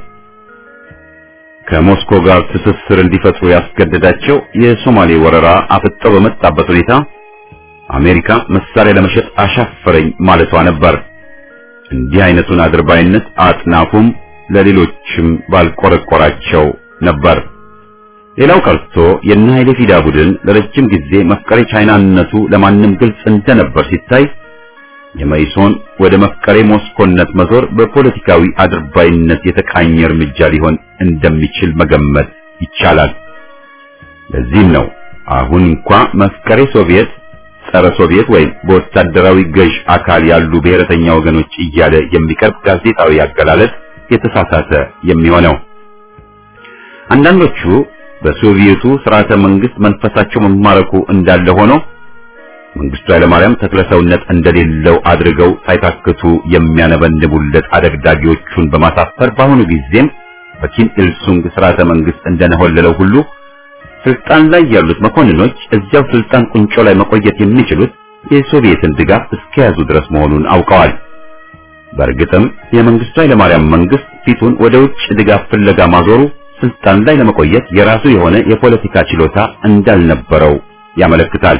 ከሞስኮ ጋር ትስስር እንዲፈጥሩ ያስገደዳቸው የሶማሌ ወረራ አፍጠው በመጣበት ሁኔታ አሜሪካ መሳሪያ ለመሸጥ አሻፈረኝ ማለቷ ነበር። እንዲህ አይነቱን አድርባይነት አጥናፉም ለሌሎችም ባልቆረቆራቸው ነበር። ሌላው ቀርቶ የነ ኃይሌ ፊዳ ቡድን ለረጅም ጊዜ መፍቀሬ ቻይናነቱ ለማንም ግልጽ እንደነበር ሲታይ የመይሶን ወደ መፍቀሬ ሞስኮነት መዞር በፖለቲካዊ አድርባይነት የተቃኘ እርምጃ ሊሆን እንደሚችል መገመት ይቻላል። ለዚህም ነው አሁን እንኳ መፍቀሬ ሶቪየት፣ ጸረ ሶቪየት ወይም በወታደራዊ ገዥ አካል ያሉ ብሔረተኛ ወገኖች እያለ የሚቀርብ ጋዜጣዊ አገላለጽ የተሳሳተ የሚሆነው። አንዳንዶቹ በሶቪየቱ ስርዓተ መንግስት መንፈሳቸው መማረኩ እንዳለ ሆኖ መንግስቱ ኃይለማርያም ተክለሰውነት እንደሌለው አድርገው ሳይታክቱ የሚያነበንቡለት አደግዳጊዎቹን በማሳፈር በአሁኑ ጊዜም በኪም ኢልሱንግ ስርዓተ መንግስት እንደነሆለለው ሁሉ ስልጣን ላይ ያሉት መኮንኖች እዚያው ስልጣን ቁንጮ ላይ መቆየት የሚችሉት የሶቪየትን ድጋፍ እስከያዙ ድረስ መሆኑን አውቀዋል። በእርግጥም የመንግስቱ ኃይለማርያም መንግስት ፊቱን ወደ ውጭ ድጋፍ ፍለጋ ማዞሩ ስልጣን ላይ ለመቆየት የራሱ የሆነ የፖለቲካ ችሎታ እንዳልነበረው ያመለክታል።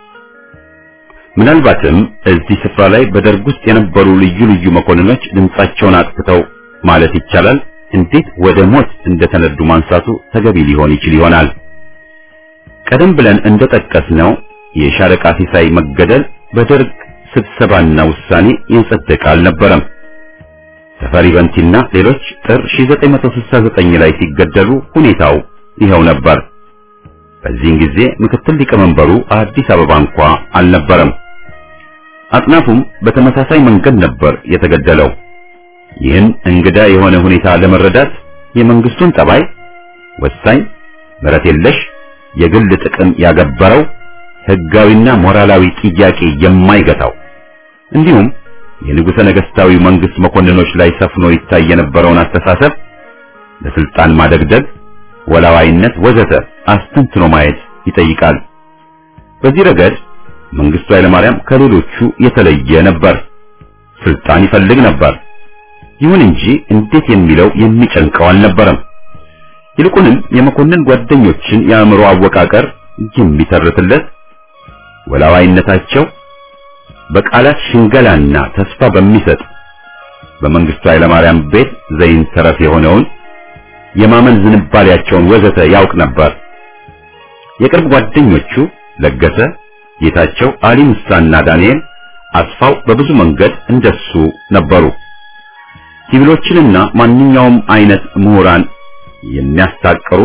ምናልባትም እዚህ ስፍራ ላይ በደርግ ውስጥ የነበሩ ልዩ ልዩ መኮንኖች ድምጻቸውን አጥፍተው ማለት ይቻላል እንዴት ወደ ሞት እንደተነዱ ማንሳቱ ተገቢ ሊሆን ይችል ይሆናል። ቀደም ብለን እንደጠቀስነው የሻለቃ ሲሳይ መገደል በደርግ ስብሰባና ውሳኔ የጸደቀ አልነበረም። ተፈሪ በንቲና ሌሎች ጥር 1969 ላይ ሲገደሉ ሁኔታው ይኸው ነበር። በዚህን ጊዜ ምክትል ሊቀመንበሩ አዲስ አበባ እንኳ አልነበረም። አጥናፉም በተመሳሳይ መንገድ ነበር የተገደለው። ይህን እንግዳ የሆነ ሁኔታ ለመረዳት የመንግስቱን ጠባይ ወሳኝ፣ ምሕረት የለሽ፣ የግል ጥቅም ያገበረው፣ ህጋዊና ሞራላዊ ጥያቄ የማይገታው እንዲሁም የንጉሠ ነገሥታዊ መንግስት መኮንኖች ላይ ሰፍኖ ይታይ የነበረውን አስተሳሰብ ለስልጣን ማደግደግ፣ ወላዋይነት ወዘተ አስተንትኖ ማየት ይጠይቃል። በዚህ ረገድ መንግስቱ ኃይለማርያም ከሌሎቹ የተለየ ነበር። ስልጣን ይፈልግ ነበር። ይሁን እንጂ እንዴት የሚለው የሚጨንቀው አልነበረም። ይልቁንም የመኮንን ጓደኞችን የአእምሮ አወቃቀር የሚተርትለት ወላዋይነታቸው በቃላት ሽንገላና ተስፋ በሚሰጥ በመንግስቱ ኃይለማርያም ቤት ዘይን ተረፍ የሆነውን የማመን ዝንባሌያቸውን ወዘተ ያውቅ ነበር። የቅርብ ጓደኞቹ ለገሰ፣ ጌታቸው፣ አሊ ሙሳና ዳንኤል አስፋው በብዙ መንገድ እንደሱ ነበሩ። ሲቪሎችንና ማንኛውም አይነት ምሁራን የሚያስታቅሩ፣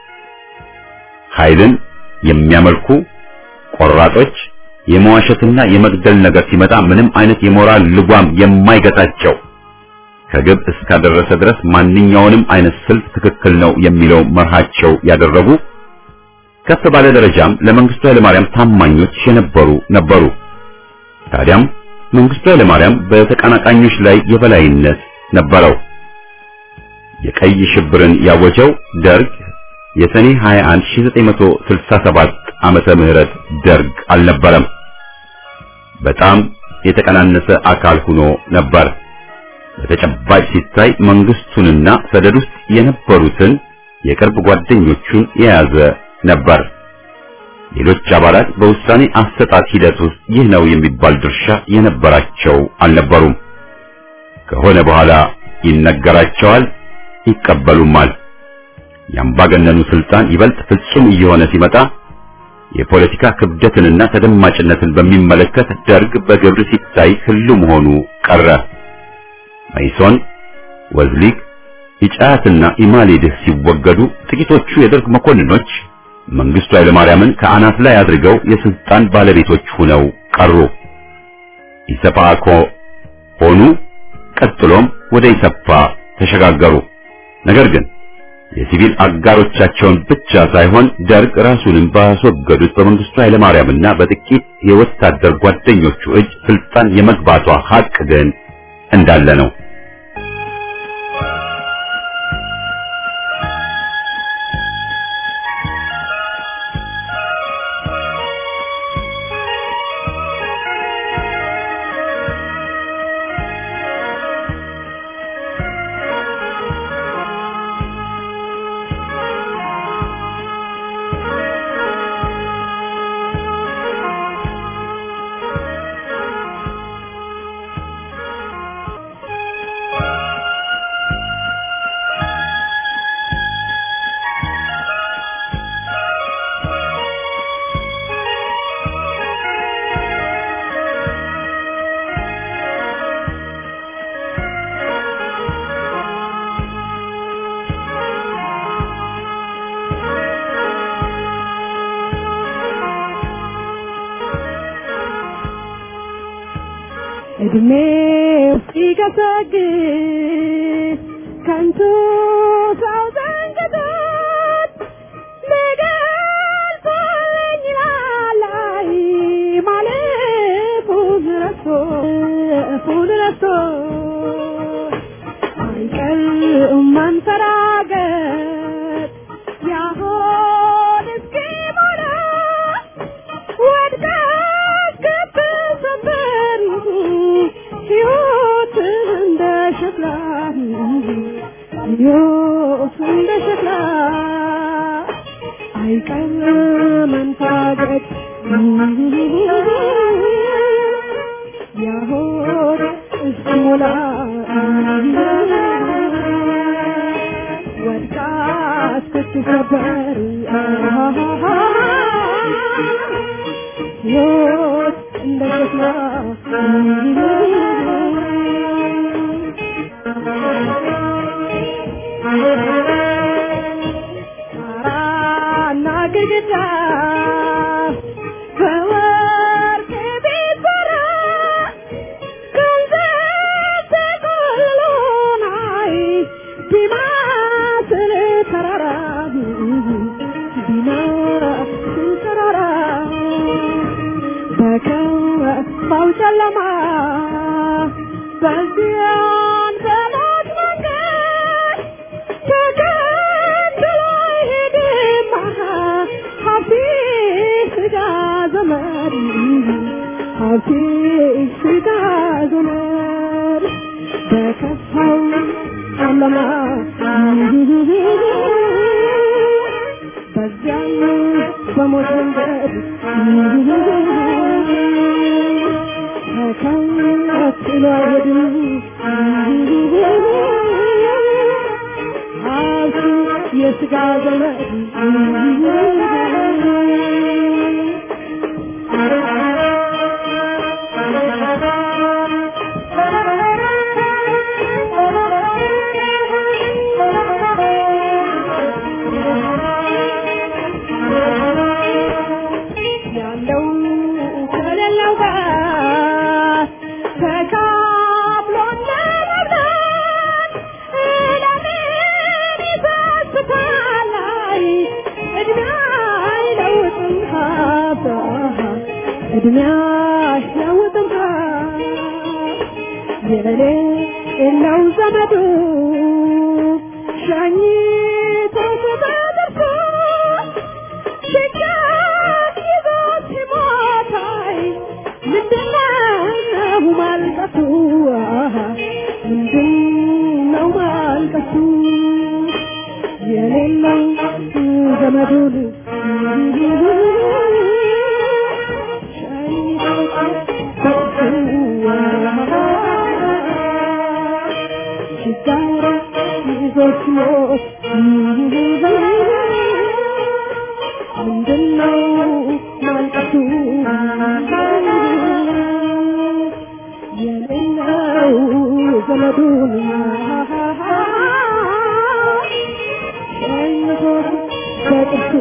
ኃይልን የሚያመልኩ ቆራጦች፣ የመዋሸትና የመግደል ነገር ሲመጣ ምንም አይነት የሞራል ልጓም የማይገታቸው፣ ከግብ እስካደረሰ ድረስ ማንኛውንም አይነት ስልት ትክክል ነው የሚለው መርሃቸው ያደረጉ፣ ከፍ ባለ ደረጃም ለመንግስቱ ኃይለማርያም ታማኞች ነበሩ። ታዲያም መንግስቱ ኃይለማርያም በተቀናቃኞች ላይ የበላይነት ነበረው። የቀይ ሽብርን ያወጀው ደርግ የሰኔ 21 1967 ዓመተ ምህረት ደርግ አልነበረም። በጣም የተቀናነሰ አካል ሆኖ ነበር። በተጨባጭ ሲታይ መንግስቱንና ሰደድ ውስጥ የነበሩትን የቅርብ ጓደኞቹን የያዘ ነበር። ሌሎች አባላት በውሳኔ አሰጣጥ ሂደት ውስጥ ይህ ነው የሚባል ድርሻ የነበራቸው አልነበሩም። ከሆነ በኋላ ይነገራቸዋል፣ ይቀበሉማል። የአምባገነኑ ስልጣን ይበልጥ ፍጹም እየሆነ ሲመጣ የፖለቲካ ክብደትንና ተደማጭነትን በሚመለከት ደርግ በግብር ሲታይ ህልው መሆኑ ቀረ። መይሶን፣ ወዝሊግ፣ ኢጫትና ኢማሌድህ ሲወገዱ ጥቂቶቹ የደርግ መኮንኖች መንግስቱ ኃይለማርያምን ከአናት ላይ አድርገው የስልጣን ባለቤቶች ሆነው ቀሩ። ኢሰፓኮ ሆኑ። ቀጥሎም ወደ ኢሰፓ ተሸጋገሩ። ነገር ግን የሲቪል አጋሮቻቸውን ብቻ ሳይሆን ደርግ ራሱንም ባስወገዱት በመንግስቱ ኃይለማርያምና በጥቂት የወታደር ጓደኞቹ እጅ ስልጣን የመግባቷ ሀቅ ግን እንዳለ ነው። እድሜው ሲገሰግስ ከንቱ ሰው ዘንግቶት ልገልጸኝ ይላል ማለፉን ረስቶ አይቀርም መንፈራገጥ ያሆን እስኪሞላ ወድቀት ከተሰበር ሕይወት እንደ ሸክላ አይቀርም መንፈራገጥ ያሆን እስኪሞላ ወድቀት ከተሰበር ሕይወት እንደ ሸክላ ጣራና ግድግዳ በወርቅ ቢሰራ ገንዘብ ተቆልሎ ናይ ቢመስል ተራራ በከፋው ጨለማ በዚያን በሞት መንገድ ተከትሎ ሄድማ ሀብቴ ስጋ ዘመድ በከፋው ጨለማ በዚያን በሞት መንገድ ተከትሎ ሄድማ ሀብቴ የስጋ ዘመድ እድሜያሽ ለውጥም የሌለው ዘመዱ ሸኝቶ ተደርሶ ሸጋት ይዞ ሲሞታይ ምንድነው ማልቀሱ ምንድነው ማልቀሱ የሌለው ዘመዱን ምንድነው ማልቀሱ የሌለው ዘመዱን ሸኝቶት በጥርሱ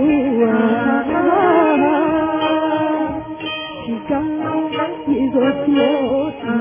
ይዞት ሞት